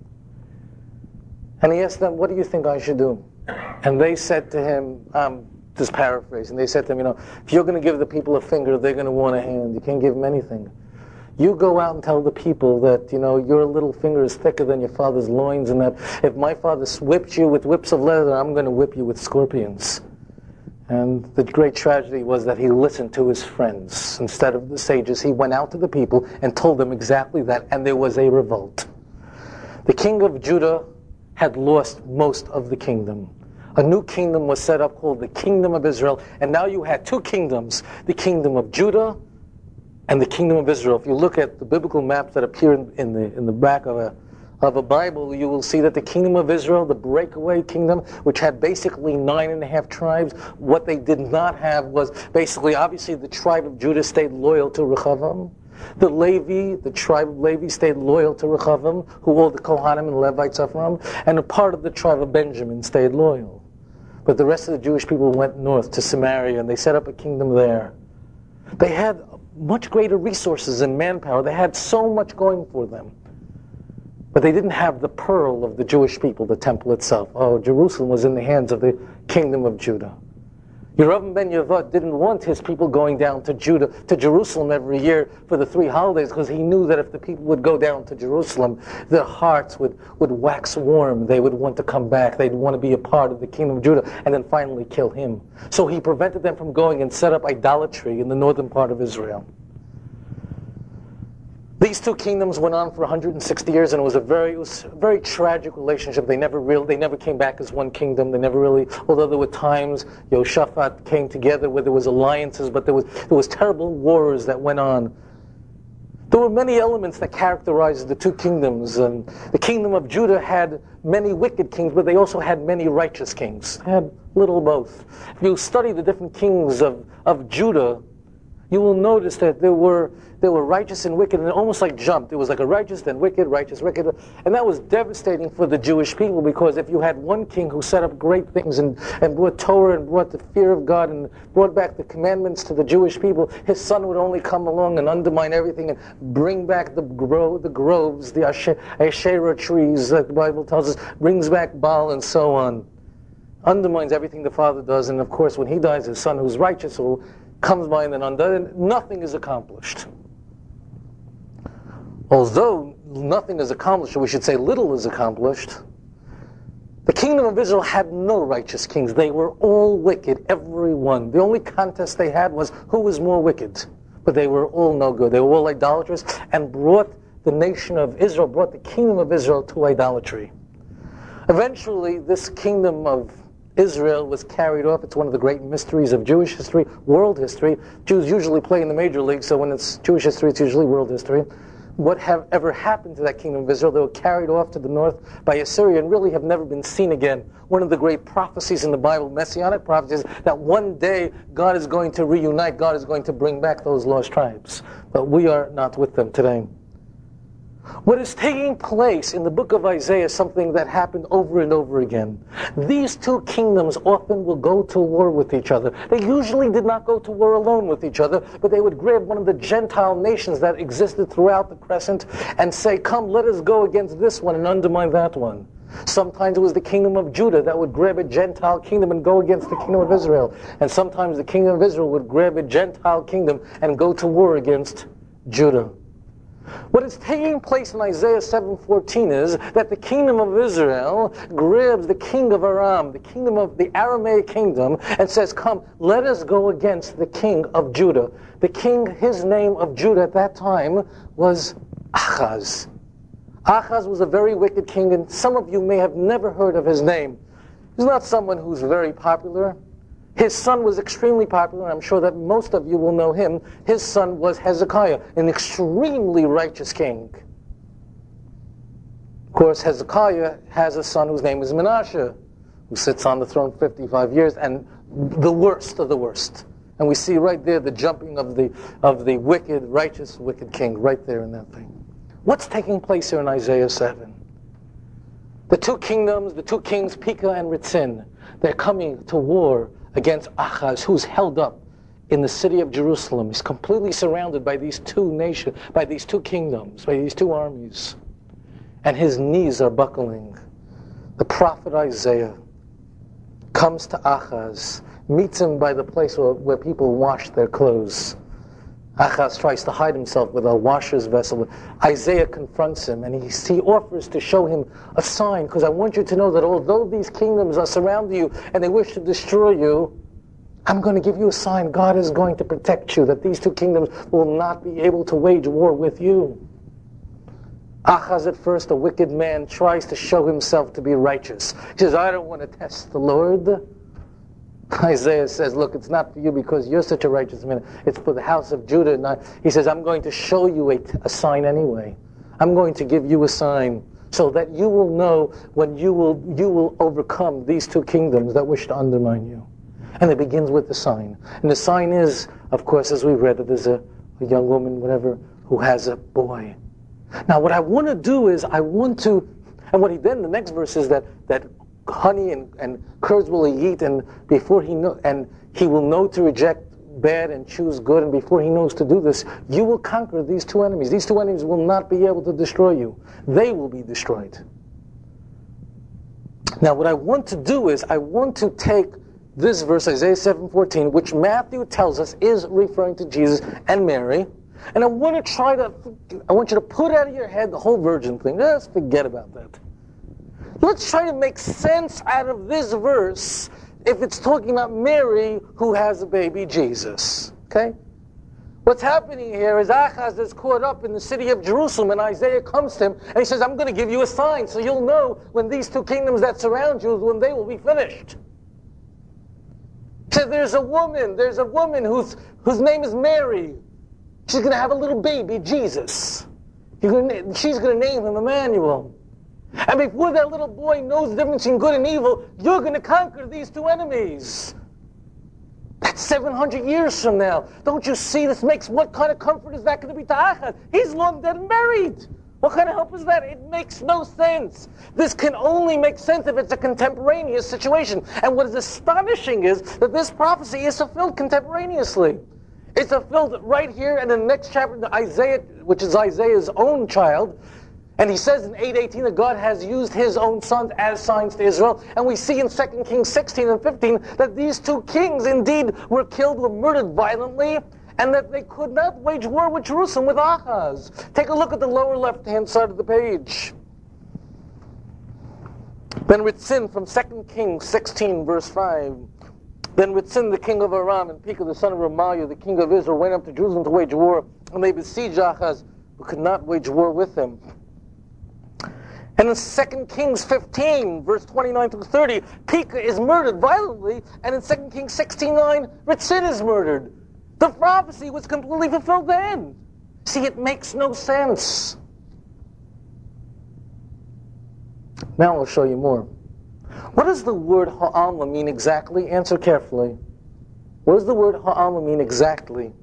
And he asked them, what do you think I should do? And they said to him, just paraphrasing, they said to him, if you're going to give the people a finger, they're going to want a hand. You can't give them anything. You go out and tell the people that, your little finger is thicker than your father's loins, and that if my father whipped you with whips of leather, I'm going to whip you with scorpions. And the great tragedy was that he listened to his friends. Instead of the sages, he went out to the people and told them exactly that, and there was a revolt. The king of Judah had lost most of the kingdom. A new kingdom was set up called the Kingdom of Israel, and now you had two kingdoms, the Kingdom of Judah and the Kingdom of Israel. If you look at the biblical maps that appear in the back of a Bible, you will see that the Kingdom of Israel, the breakaway kingdom, which had basically 9.5 tribes, what they did not have was basically, obviously the tribe of Judah stayed loyal to Rehoboam. The Levi, the tribe of Levi, stayed loyal to Rechavam, who all the Kohanim and Levites are from, and a part of the tribe of Benjamin stayed loyal. But the rest of the Jewish people went north to Samaria, and they set up a kingdom there. They had much greater resources and manpower. They had so much going for them. But they didn't have the pearl of the Jewish people, the temple itself. Oh, Jerusalem was in the hands of the kingdom of Judah. Yerovam ben Nevat didn't want his people going down to Jerusalem every year for the 3 holidays, because he knew that if the people would go down to Jerusalem, their hearts would wax warm. They would want to come back. They'd want to be a part of the kingdom of Judah and then finally kill him. So he prevented them from going and set up idolatry in the northern part of Israel. These 2 kingdoms went on for 160 years, and it was a very tragic relationship. They never came back as one kingdom. They never really, although there were times Yehoshaphat came together where there was alliances, but there was terrible wars that went on. There were many elements that characterized the 2 kingdoms. And the kingdom of Judah had many wicked kings, but they also had many righteous kings. They had little of both. If you study the different kings of Judah, you will notice that there were righteous and wicked, and it almost like jumped. It was like a righteous, then wicked, righteous, wicked. And that was devastating for the Jewish people, because if you had one king who set up great things and brought Torah and brought the fear of God and brought back the commandments to the Jewish people, his son would only come along and undermine everything and bring back the groves, the Asherah trees, like the Bible tells us, brings back Baal and so on. Undermines everything the father does, and of course when he dies, his son who's righteous will comes by and then undone, and nothing is accomplished. Although nothing is accomplished, or we should say little is accomplished, the kingdom of Israel had no righteous kings. They were all wicked, every one. The only contest they had was who was more wicked. But they were all no good. They were all idolatrous, and brought the nation of Israel, brought the kingdom of Israel to idolatry. Eventually, this kingdom of Israel was carried off. It's one of the great mysteries of Jewish history, world history. Jews usually play in the major leagues, so when it's Jewish history, it's usually world history. What ever happened to that kingdom of Israel? They were carried off to the north by Assyria and really have never been seen again. One of the great prophecies in the Bible, messianic prophecies, that one day God is going to reunite, God is going to bring back those lost tribes. But we are not with them today. What is taking place in the book of Isaiah is something that happened over and over again. These 2 kingdoms often will go to war with each other. They usually did not go to war alone with each other, but they would grab one of the Gentile nations that existed throughout the crescent and say, come, let us go against this one and undermine that one. Sometimes it was the kingdom of Judah that would grab a Gentile kingdom and go against the kingdom of Israel. And sometimes the kingdom of Israel would grab a Gentile kingdom and go to war against Judah. What is taking place in Isaiah 7:14 is that the kingdom of Israel grabs the king of Aram, the kingdom of the Aramaic kingdom, and says, come, let us go against the king of Judah. The king, his name of Judah at that time was Achaz. Achaz was a very wicked king, and some of you may have never heard of his name. He's not someone who's very popular. His son was extremely popular, and I'm sure that most of you will know him. His son was Hezekiah, an extremely righteous king. Of course, Hezekiah has a son whose name is Manasseh, who sits on the throne 55 years, and the worst of the worst. And we see right there the jumping of the wicked, righteous, wicked king, right there in that thing. What's taking place here in Isaiah 7? The 2 kingdoms, the 2 kings, Pekah and Ritzin, they're coming to war against Achaz, who's held up in the city of Jerusalem. He's completely surrounded by these 2 nations, by these 2 kingdoms, by these 2 armies. And his knees are buckling. The prophet Isaiah comes to Achaz, meets him by the place where people wash their clothes. Achaz tries to hide himself with a washer's vessel. Isaiah confronts him, and he offers to show him a sign, because I want you to know that although these kingdoms are surrounding you and they wish to destroy you, I'm going to give you a sign. God is going to protect you, that these 2 kingdoms will not be able to wage war with you. Achaz, at first a wicked man, tries to show himself to be righteous. He says, I don't want to test the Lord. Isaiah says, look, it's not for you because you're such a righteous man. It's for the house of Judah. He says, I'm going to show you a sign anyway. I'm going to give you a sign so that you will know when you will overcome these 2 kingdoms that wish to undermine you. And it begins with the sign. And the sign is, of course, as we read, that there's a young woman, whatever, who has a boy. Now what I want to do is and what he then, the next verse is that honey and curds will he eat, and he will know to reject bad and choose good, and before he knows to do this, you will conquer these two enemies. These two enemies will not be able to destroy you. They will be destroyed. Now what I want to do is I want to take this verse, Isaiah 7:14, which Matthew tells us is referring to Jesus and Mary, and I want you to put out of your head the whole virgin thing. Just forget about that. Let's try to make sense out of this verse if it's talking about Mary who has a baby Jesus. Okay? What's happening here is Ahaz is caught up in the city of Jerusalem, and Isaiah comes to him and he says, I'm going to give you a sign so you'll know when these two kingdoms that surround you, when they will be finished. He said, there's a woman whose name is Mary. She's going to have a little baby, Jesus. She's going to name him Emmanuel. And before that little boy knows the difference between good and evil, you're going to conquer these two enemies. That's 700 years from now. Don't you see this makes, what kind of comfort is that going to be to Ahaz? He's long dead and married. What kind of help is that? It makes no sense. This can only make sense if it's a contemporaneous situation. And what is astonishing is that this prophecy is fulfilled contemporaneously. It's fulfilled right here in the next chapter, Isaiah, which is Isaiah's own child. And he says in 8:18 that God has used his own sons as signs to Israel. And we see in 2 Kings 16 and 15 that these two kings indeed were killed, were murdered violently, and that they could not wage war with Jerusalem, with Ahaz. Take a look at the lower left-hand side of the page. Then Ritzin from 2 Kings 16, verse 5. Then Ritzin, the king of Aram, and Pekah, the son of Remaliah, the king of Israel, went up to Jerusalem to wage war, and they besieged Ahaz, but could not wage war with him. And in 2 Kings 15, verse 29 through 30, Pekah is murdered violently, and in 2 Kings 16:9, Ritzin is murdered. The prophecy was completely fulfilled then. See, it makes no sense. Now I'll show you more. What does the word ha'alma mean exactly? Answer carefully. What does the word ha'alma mean exactly?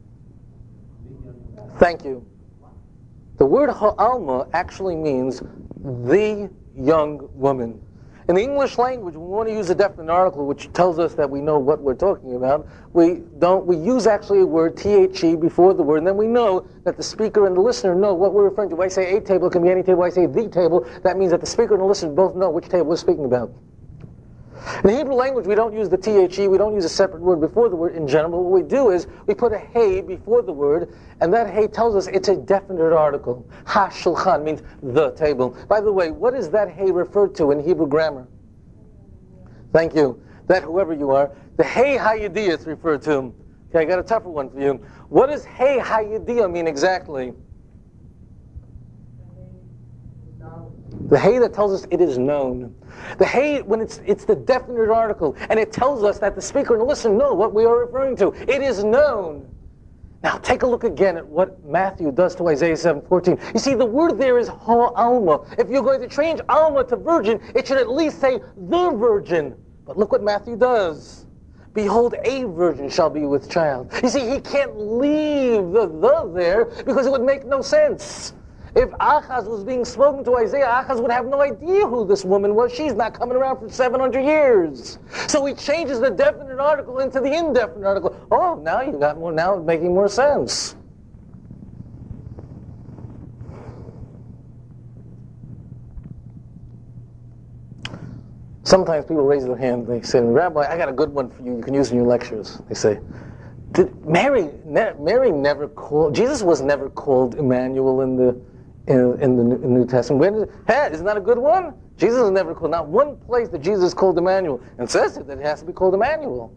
Thank you. The word ha'alma actually means the young woman. In the English language, when we want to use a definite article, which tells us that we know what we're talking about, we use actually a word, the, before the word, and then we know that the speaker and the listener know what we're referring to. When I say a table, it can be any table. When I say the table, that means that the speaker and the listener both know which table we're speaking about. In the Hebrew language, we don't use the the, we don't use a separate word before the word in general. What we do is we put a hey before the word, and that hey tells us it's a definite article. Ha-shulchan means the table. By the way, what is that hey referred to in Hebrew grammar? Thank you. That whoever you are. The hey hayidiyah is referred to. Okay, I got a tougher one for you. What does hey hayidiyah mean exactly? The hey that tells us it is known. The hey, when it's the definite article, and it tells us that the speaker and the listener know what we are referring to. It is known. Now take a look again at what Matthew does to Isaiah 7:14. You see, the word there is ha'alma. If you're going to change alma to virgin, it should at least say the virgin. But look what Matthew does. Behold, a virgin shall be with child. You see, he can't leave the there because it would make no sense. If Ahaz was being spoken to Isaiah, Ahaz would have no idea who this woman was. She's not coming around for 700 years. So he changes the definite article into the indefinite article. Oh, now you got more, now it's making more sense. Sometimes people raise their hand, they say, Rabbi, I got a good one for you, you can use in your lectures. They say, Mary never called, Jesus was never called Emmanuel in the New Testament. Isn't that a good one? Jesus is never called. Not one place that Jesus is called Emmanuel, and says it that it has to be called Emmanuel.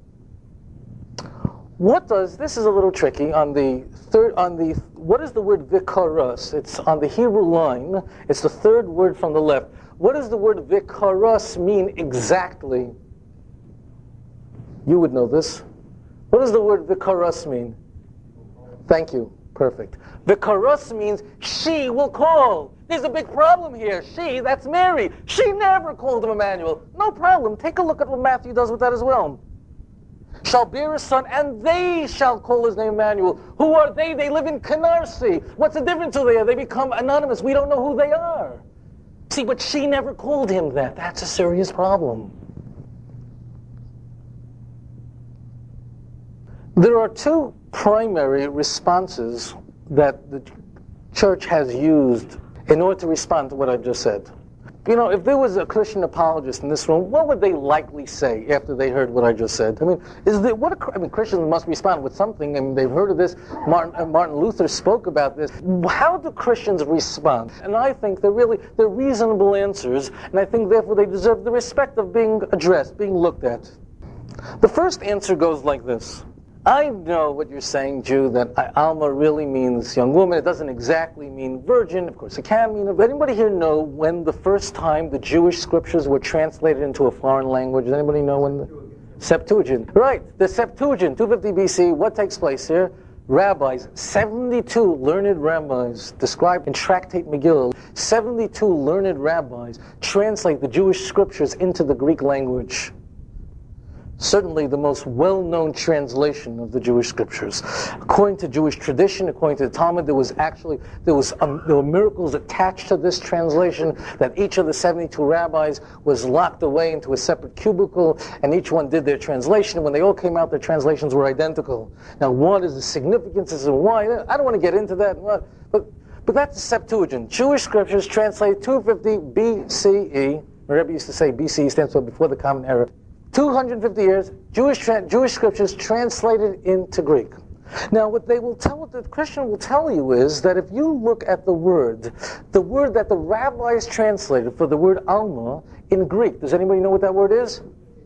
This is a little tricky, what is the word vikaros? It's on the Hebrew line, it's the third word from the left. What does the word vikaros mean exactly? You would know this. What does the word vikaros mean? Thank you. Perfect. Vikaros means she will call. There's a big problem here. She, that's Mary. She never called him Emmanuel. No problem. Take a look at what Matthew does with that as well. shall bear a son, and they shall call his name Emmanuel. Who are they? They live in Canarsie. What's the difference who they are? They become anonymous. We don't know who they are. See, but she never called him that. That's a serious problem. There are two primary responses that the church has used in order to respond to what I've just said. You know, if there was a Christian apologist in this room, what would they likely say after they heard what I just said? I mean, Christians must respond with something. I mean, they've heard of this. Martin Luther spoke about this. How do Christians respond? And I think they're reasonable answers, and I think therefore they deserve the respect of being addressed, being looked at. The first answer goes like this. I know what you're saying, Jew, that Alma really means young woman. It doesn't exactly mean virgin. Of course, it can mean. But anybody here know when the first time the Jewish scriptures were translated into a foreign language? Does anybody know when? The Septuagint. Right, the Septuagint, 250 BC. What takes place here? Rabbis, 72 learned rabbis, described in Tractate Megillah, 72 learned rabbis translate the Jewish scriptures into the Greek language. Certainly the most well-known translation of the Jewish scriptures. According to Jewish tradition, according to the Talmud, there were miracles attached to this translation, that each of the 72 rabbis was locked away into a separate cubicle, and each one did their translation. When they all came out, their translations were identical. Now, what is the significance and why? I don't want to get into that, but that's the Septuagint. Jewish scriptures translated 250 BCE. My Rebbe used to say BCE stands for before the Common Era. 250 years, Jewish scriptures translated into Greek. Now, what the Christian will tell you is that if you look at the word that the rabbis translated for the word Alma in Greek, does anybody know what that word is?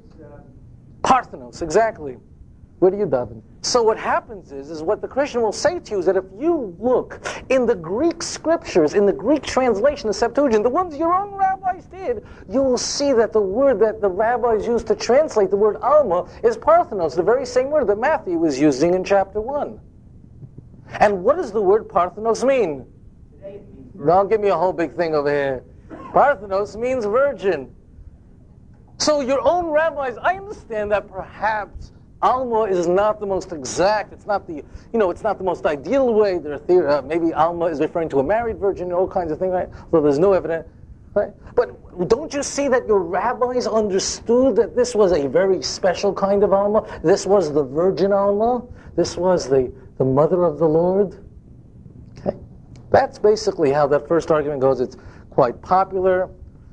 Parthenos, exactly. Where do you daven? So what happens is what the Christian will say to you is that if you look in the Greek scriptures, in the Greek translation, the Septuagint, the ones your own rabbis did, you will see that the word that the rabbis used to translate the word Alma is Parthenos, the very same word that Matthew was using in chapter 1. And what does the word Parthenos mean? Don't give me a whole big thing over here. Parthenos means virgin. So your own rabbis, I understand that perhaps Alma is not the most exact. It's not the most ideal way. There are maybe Alma is referring to a married virgin, all kinds of things, right? Well, there's no evidence, right? But don't you see that your rabbis understood that this was a very special kind of Alma? This was the virgin Alma. This was the mother of the Lord. Okay, that's basically how that first argument goes. It's quite popular,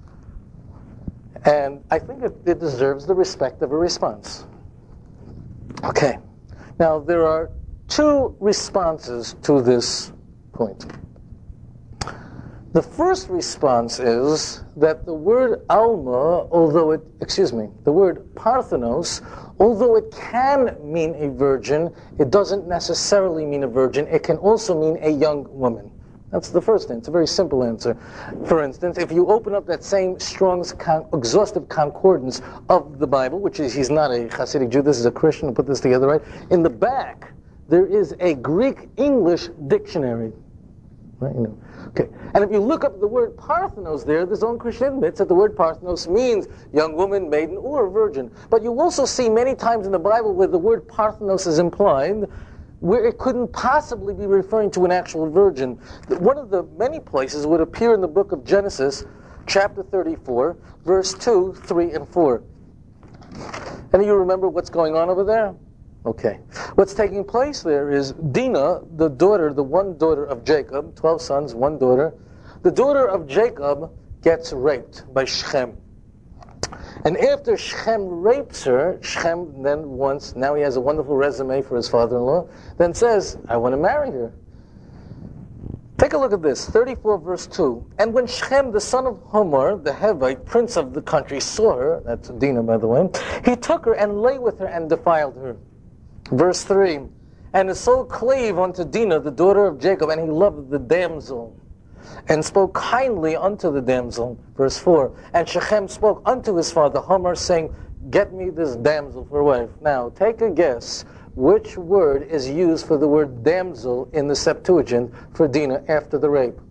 and I think it deserves the respect of a response. Okay, now there are two responses to this point. The first response is that the word Alma, the word Parthenos, although it can mean a virgin, it doesn't necessarily mean a virgin. It can also mean a young woman. That's the first answer, a very simple answer. For instance, if you open up that same Strong's exhaustive concordance of the Bible, which is, he's not a Hasidic Jew, this is a Christian who put this together, right? In the back, there is a Greek-English dictionary. Right? Okay. And if you look up the word Parthenos there, this own Christian admits that the word Parthenos means young woman, maiden, or virgin. But you also see many times in the Bible where the word Parthenos is implied, where it couldn't possibly be referring to an actual virgin. One of the many places would appear in the book of Genesis, chapter 34, verse 2, 3, and 4. Any of you remember what's going on over there? Okay. What's taking place there is Dinah, the one daughter of Jacob, 12 sons, one daughter. The daughter of Jacob gets raped by Shechem. And after Shechem rapes her, Shechem then now he has a wonderful resume for his father-in-law, then says, I want to marry her. Take a look at this, 34 verse 2. And when Shechem, the son of Hamor, the Hivite, prince of the country, saw her, that's Dinah by the way, he took her and lay with her and defiled her. Verse 3. And his soul clave unto Dinah, the daughter of Jacob, and he loved the damsel, and spoke kindly unto the damsel. Verse 4. And Shechem spoke unto his father Hamor, saying, get me this damsel for a wife. Now, take a guess which word is used for the word damsel in the Septuagint for Dinah after the rape?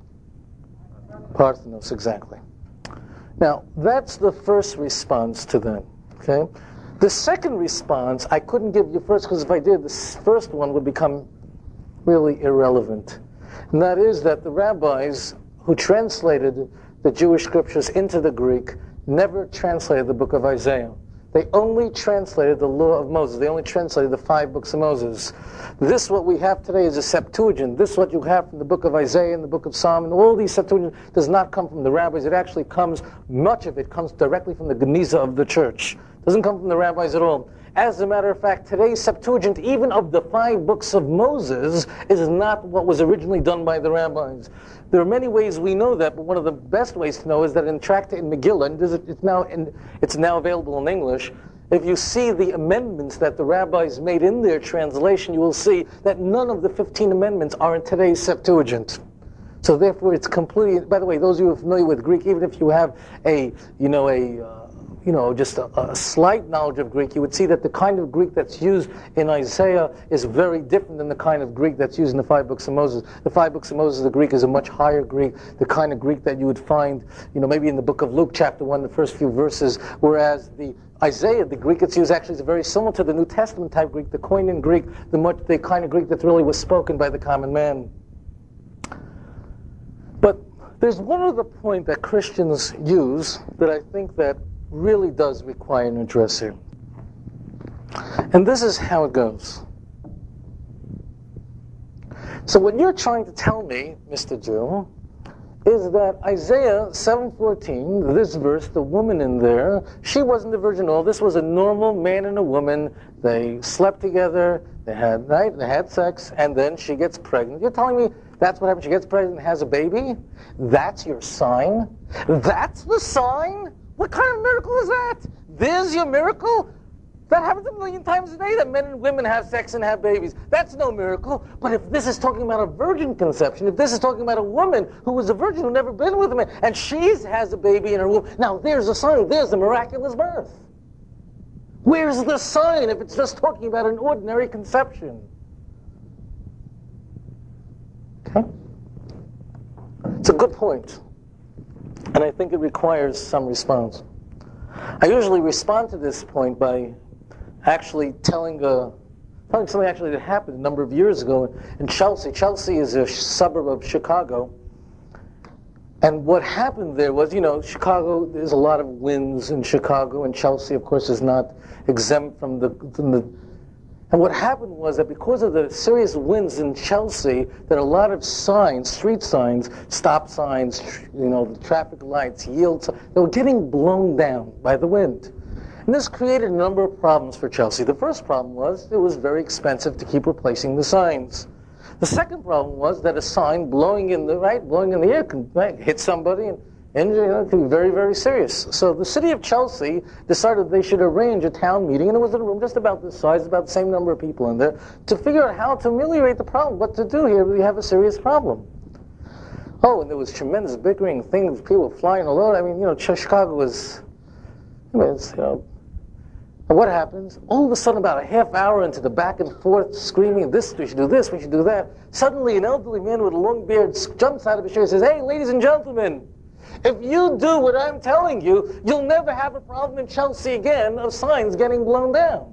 Parthenos, exactly. Now, that's the first response to that. Okay? The second response I couldn't give you first, because if I did, this first one would become really irrelevant. And that is that the rabbis who translated the Jewish scriptures into the Greek never translated the book of Isaiah. They only translated the law of Moses. They only translated the 5 books of Moses. This, what we have today, is a Septuagint. This, what you have from the book of Isaiah and the book of Psalm, and all these Septuagint does not come from the rabbis. It actually comes, much of it comes directly from the Geniza of the church. It doesn't come from the rabbis at all. As a matter of fact, today's Septuagint, even of the 5 books of Moses, is not what was originally done by the rabbis. There are many ways we know that, but one of the best ways to know is that in Tractate in Megillah, and it's now available in English, if you see the amendments that the rabbis made in their translation, you will see that none of the 15 amendments are in today's Septuagint. So therefore, it's completely. By the way, those of you who are familiar with Greek, even if you have just a slight knowledge of Greek, you would see that the kind of Greek that's used in Isaiah is very different than the kind of Greek that's used in the 5 books of Moses. The 5 books of Moses, the Greek is a much higher Greek, the kind of Greek that you would find, maybe in the book of Luke, chapter 1, the first few verses, whereas the Isaiah, the Greek it's used actually is very similar to the New Testament type Greek, the Koine Greek, the kind of Greek that really was spoken by the common man. But there's one other point that Christians use that I think that really does require an address here. And this is how it goes. So what you're trying to tell me, Mr. Jew, is that Isaiah 7:14, this verse, the woman in there, she wasn't a virgin at all. This was a normal man and a woman. They slept together, they had sex, and then she gets pregnant. You're telling me that's what happens? She gets pregnant and has a baby? That's your sign? That's the sign? What kind of miracle is that? There's your miracle? That happens a million times a day, that men and women have sex and have babies. That's no miracle. But if this is talking about a virgin conception, if this is talking about a woman who was a virgin who never been with a man, and she has a baby in her womb, now there's a sign. There's a miraculous birth. Where's the sign if it's just talking about an ordinary conception? Okay? It's a good point. And I think it requires some response. I usually respond to this point by actually telling something actually that happened a number of years ago in Chelsea. Chelsea is a suburb of Chicago. And what happened there was, Chicago, there's a lot of winds in Chicago, and Chelsea, of course, is not exempt from the. And what happened was that because of the serious winds in Chelsea, that a lot of signs, street signs, stop signs, the traffic lights, yield signs, they were getting blown down by the wind. And this created a number of problems for Chelsea. The first problem was it was very expensive to keep replacing the signs. The second problem was that a sign blowing in the air can hit somebody and injury. It could be very, very serious. So the city of Chelsea decided they should arrange a town meeting, and it was in a room just about this size, about the same number of people in there, to figure out how to ameliorate the problem, what to do here. We have a serious problem. Oh, and there was tremendous bickering, things, people flying all over. Chicago was, And what happens? All of a sudden, about a half hour into the back and forth screaming, this, we should do this, we should do that, suddenly an elderly man with a long beard jumps out of his chair and says, "Hey, ladies and gentlemen, if you do what I'm telling you, you'll never have a problem in Chelsea again of signs getting blown down."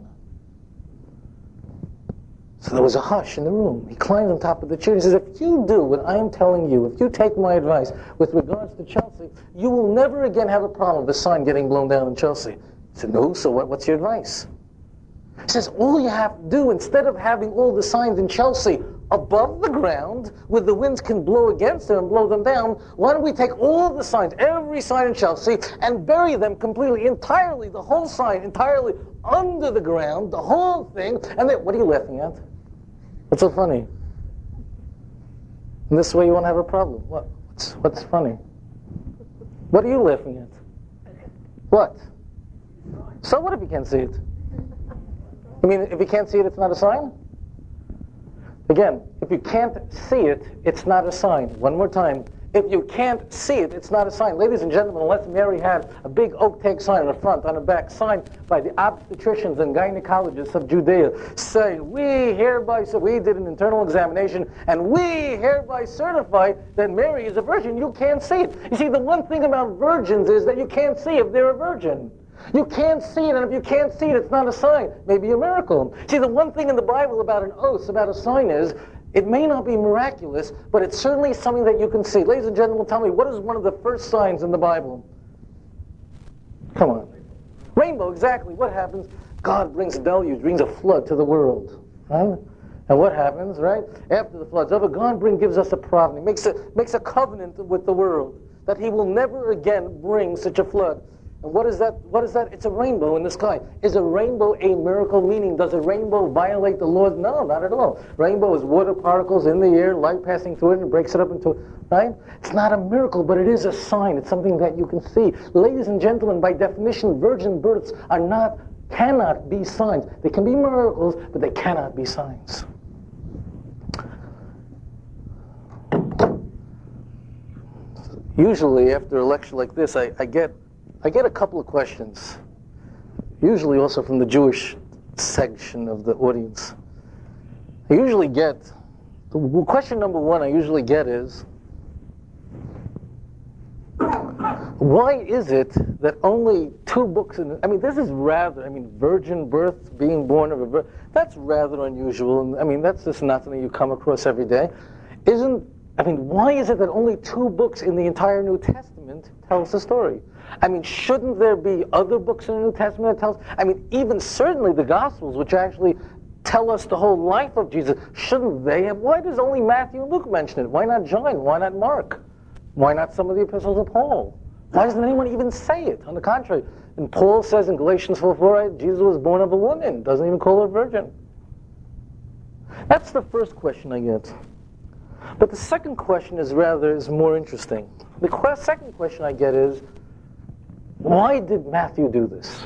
So there was a hush in the room. He climbed on top of the chair and he says, "If you do what I am telling you, if you take my advice with regards to Chelsea, you will never again have a problem with a sign getting blown down in Chelsea." I said, "No, so what's your advice?" He says, "All you have to do, instead of having all the signs in Chelsea above the ground, where the winds can blow against them and blow them down, why don't we take all the signs, every sign in Chelsea, and bury them completely, entirely, the whole sign, entirely under the ground, the whole thing, and then," what are you laughing at? What's so funny? In this way you won't have a problem. What's funny? What are you laughing at? What? So what if you can't see it? I mean, if you can't see it, it's not a sign? Again, if you can't see it, it's not a sign. One more time. If you can't see it, it's not a sign. Ladies and gentlemen, unless Mary had a big oak tag sign on the front, on the back, signed by the obstetricians and gynecologists of Judea, saying, we did an internal examination, and we hereby certify that Mary is a virgin, you can't see it. You see, the one thing about virgins is that you can't see if they're a virgin. You can't see it, and if you can't see it, it's not a sign. Maybe a miracle. See, the one thing in the Bible about an oath, about a sign is, it may not be miraculous, but it's certainly something that you can see. Ladies and gentlemen, tell me, what is one of the first signs in the Bible? Come on. Rainbow, exactly. What happens? God brings a deluge, brings a flood to the world. Right? And what happens, right? After the flood's over, God gives us a providence, makes a covenant with the world that he will never again bring such a flood. And what is that? What is that? It's a rainbow in the sky. Is a rainbow a miracle? Meaning, does a rainbow violate the laws? No, not at all. Rainbow is water particles in the air, light passing through it, and breaks it up into, right? It's not a miracle, but it is a sign. It's something that you can see. Ladies and gentlemen, by definition, virgin births cannot be signs. They can be miracles, but they cannot be signs. Usually, after a lecture like this, I get a couple of questions, usually also from the Jewish section of the audience. Question number one I usually get is, why is it that only 2 books this is virgin birth, being born of a virgin, that's rather unusual, and that's just not something you come across every day. Why is it that only 2 books in the entire New Testament tells the story? Shouldn't there be other books in the New Testament that tells? Even certainly the Gospels, which actually tell us the whole life of Jesus, shouldn't they have? Why does only Matthew and Luke mention it? Why not John? Why not Mark? Why not some of the epistles of Paul? Why doesn't anyone even say it? On the contrary, and Paul says in Galatians 4:4, Jesus was born of a woman. Doesn't even call her a virgin. That's the first question I get. But the second question is more interesting. The second question I get is, why did Matthew do this?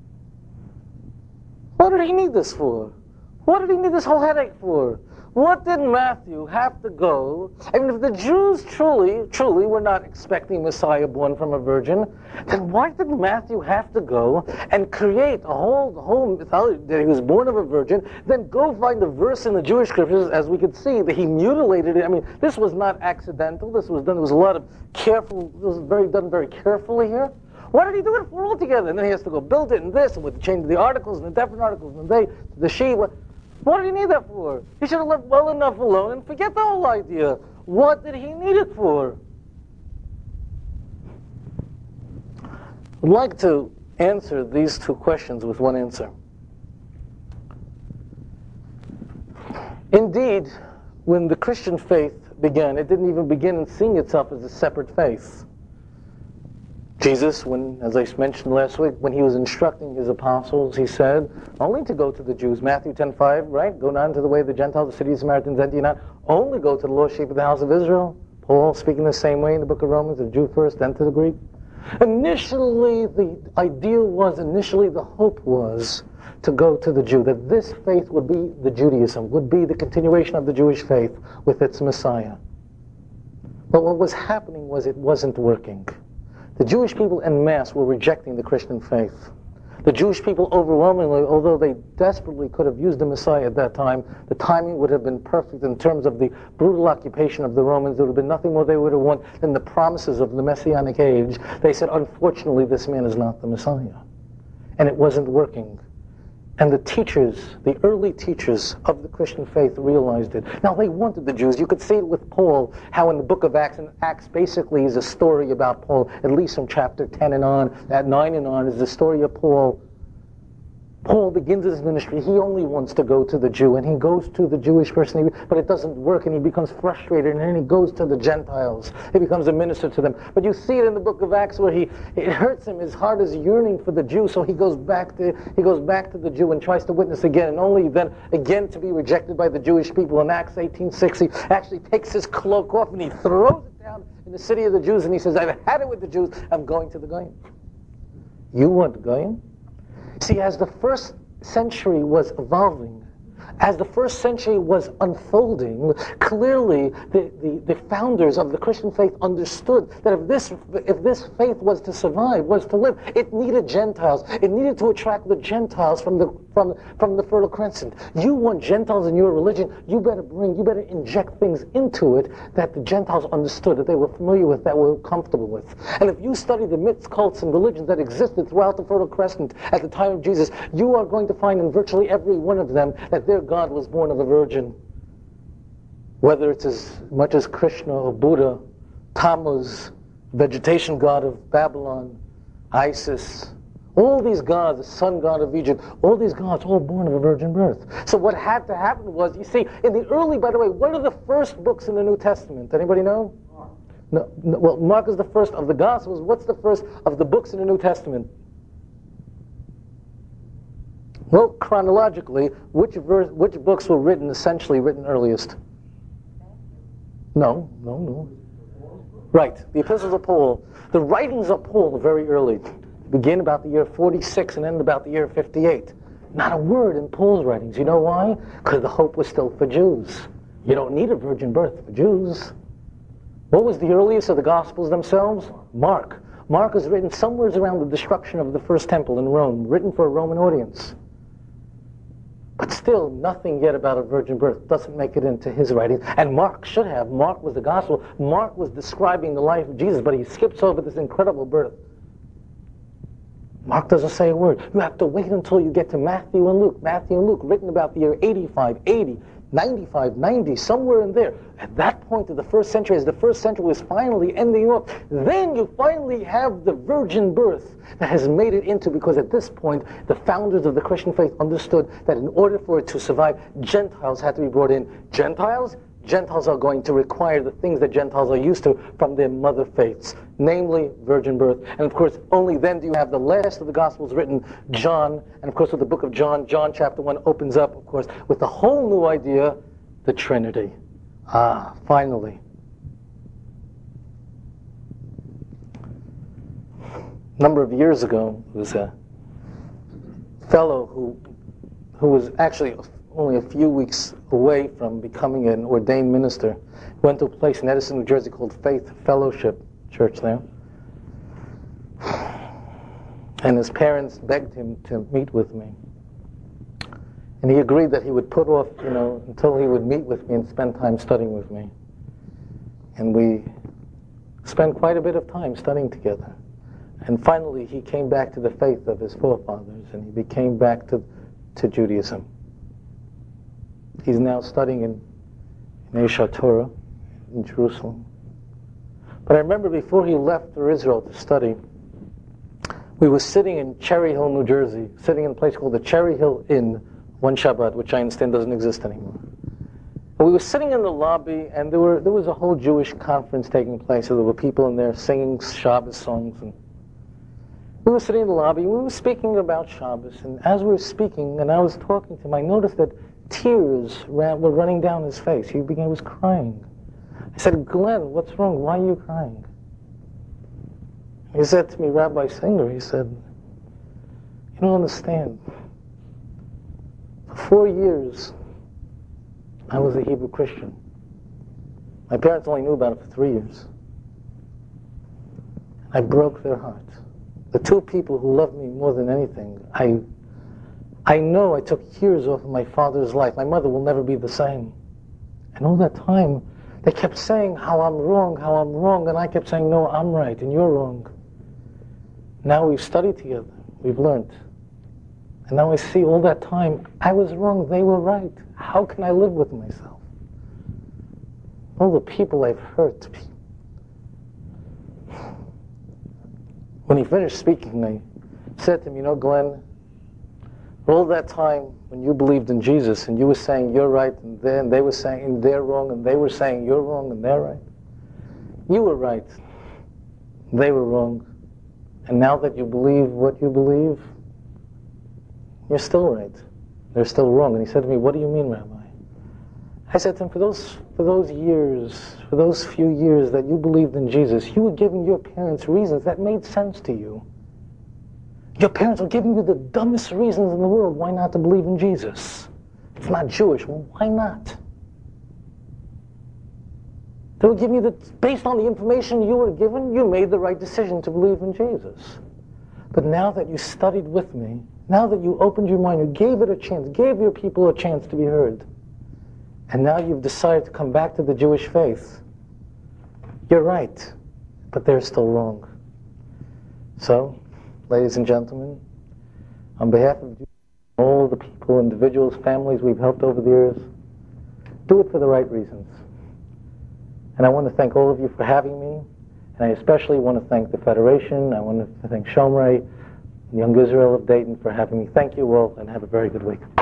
What did he need this for? What did he need this whole headache for? What did Matthew have to go? If the Jews truly were not expecting Messiah born from a virgin, then why did Matthew have to go and create the whole mythology that he was born of a virgin, then go find the verse in the Jewish scriptures, as we could see, that he mutilated it. This was not accidental. This was done. There was a lot of careful. It was done very carefully here. Why did he do it for altogether? And then he has to go build it and this, and with the change of the articles and the different articles and the she. What did he need that for? He should have left well enough alone and forget the whole idea. What did he need it for? I'd like to answer these 2 questions with one answer. Indeed, when the Christian faith began, it didn't even begin in seeing itself as a separate faith. Jesus, as I mentioned last week, when he was instructing his apostles, he said, only to go to the Jews. Matthew 10:5, right? Go not into the way of the Gentiles, the city of Samaritans, enter ye not. Only go to the lost sheep of the house of Israel. Paul speaking the same way in the book of Romans, the Jew first, then to the Greek. Initially, the hope was to go to the Jew, that this faith would be the Judaism, would be the continuation of the Jewish faith with its Messiah. But what was happening was it wasn't working. The Jewish people en masse were rejecting the Christian faith. The Jewish people overwhelmingly, although they desperately could have used the Messiah at that time, the timing would have been perfect in terms of the brutal occupation of the Romans. There would have been nothing more they would have wanted than the promises of the Messianic age. They said, unfortunately, this man is not the Messiah. And it wasn't working. And the early teachers of the Christian faith realized it. Now, they wanted the Jews. You could see it with Paul, how in the book of Acts, and Acts basically is a story about Paul, at least from chapter 10 and on, at 9 and on, is the story of Paul. Paul begins his ministry. He only wants to go to the Jew, and he goes to the Jewish person, but it doesn't work, and he becomes frustrated, and then he goes to the Gentiles. He becomes a minister to them. But you see it in the book of Acts where it hurts him. His heart is yearning for the Jew, so he goes back to the Jew and tries to witness again, and only then again to be rejected by the Jewish people. In Acts 18:6, he actually takes his cloak off and he throws it down in the city of the Jews, and he says, I've had it with the Jews. I'm going to the Goyim. You want Goyim? See, as the first century was evolving, as the first century was unfolding, clearly the founders of the Christian faith understood that if this faith was to survive, was to live, it needed Gentiles. It needed to attract the Gentiles from the Fertile Crescent. You want Gentiles in your religion, you better inject things into it that the Gentiles understood, that they were familiar with, that were comfortable with. And if you study the myths, cults, and religions that existed throughout the Fertile Crescent at the time of Jesus, you are going to find in virtually every one of them that their God was born of a virgin. Whether it's as much as Krishna or Buddha, Tammuz, vegetation god of Babylon, Isis, all these gods, the sun god of Egypt, all these gods all born of a virgin birth. So what had to happen was, you see, in the early, by the way, what are the first books in the New Testament? Anybody know? No, well, Mark is the first of the Gospels. What's the first of the books in the New Testament? Well, chronologically, which books were essentially written earliest? No. Right, the epistles of Paul. The writings of Paul are very early. Begin about the year 46 and end about the year 58. Not a word in Paul's writings. You know why? Because the hope was still for Jews. You don't need a virgin birth for Jews. What was the earliest of the Gospels themselves? Mark. Mark is written somewhere around the destruction of the first temple in Rome, written for a Roman audience. But still, nothing yet about a virgin birth doesn't make it into his writings. And Mark should have. Mark was the gospel. Mark was describing the life of Jesus, but he skips over this incredible birth. Mark doesn't say a word. You have to wait until you get to Matthew and Luke. Matthew and Luke, written about the year 85, 80, 95, 90, somewhere in there. At that point of the first century, as the first century was finally ending up, then you finally have the virgin birth that has made it into, because at this point, the founders of the Christian faith understood that in order for it to survive, Gentiles had to be brought in. Gentiles are going to require the things that Gentiles are used to from their mother faiths, namely virgin birth. And of course, only then do you have the last of the Gospels written, John. And of course, with the book of John, John chapter 1 opens up, of course, with the whole new idea, the Trinity. Finally. A number of years ago, there was a fellow who was actually only a few weeks away from becoming an ordained minister. He went to a place in Edison, New Jersey called Faith Fellowship Church there. And his parents begged him to meet with me. And he agreed that he would put off, until he would meet with me and spend time studying with me. And we spent quite a bit of time studying together. And finally, he came back to the faith of his forefathers, and he became back to Judaism. He's now studying in Aish Torah in Jerusalem. But I remember before he left for Israel to study, we were sitting in Cherry Hill, New Jersey, sitting in a place called the Cherry Hill Inn one Shabbat, which I understand doesn't exist anymore. But we were sitting in the lobby, and there was a whole Jewish conference taking place, so there were people in there singing Shabbos songs. And we were sitting in the lobby, and we were speaking about Shabbos, and as we were speaking, and I was talking to him, I noticed that tears were running down his face. He was crying. I said, "Glenn, what's wrong? Why are you crying?" He said to me, "Rabbi Singer," he said, "You don't understand. For 4 years, I was a Hebrew Christian. My parents only knew about it for 3 years. I broke their heart. The two people who loved me more than anything, I know I took years off of my father's life. My mother will never be the same. And all that time, they kept saying how I'm wrong, and I kept saying, no, I'm right, and you're wrong. Now we've studied together, we've learned. And now I see all that time, I was wrong, they were right. How can I live with myself? All the people I've hurt." When he finished speaking, I said to him, Glenn, all that time when you believed in Jesus and you were saying you're right, and then they were saying they're wrong, and they were saying you're wrong and they're right. You were right. They were wrong. And now that you believe what you believe, you're still right. They're still wrong. And he said to me, "What do you mean, Rabbi?" I said to him, for those years, for those few years that you believed in Jesus, you were giving your parents reasons that made sense to you. Your parents were giving you the dumbest reasons in the world why not to believe in Jesus. It's not Jewish. Well, why not? They would give you based on the information you were given, you made the right decision to believe in Jesus. But now that you studied with me, now that you opened your mind, you gave it a chance, gave your people a chance to be heard, and now you've decided to come back to the Jewish faith, you're right, but they're still wrong. So, ladies and gentlemen, on behalf of all the people, individuals, families we've helped over the years, do it for the right reasons. And I want to thank all of you for having me, and I especially want to thank the Federation. I want to thank Shomrei and Young Israel of Dayton for having me. Thank you all, and have a very good week.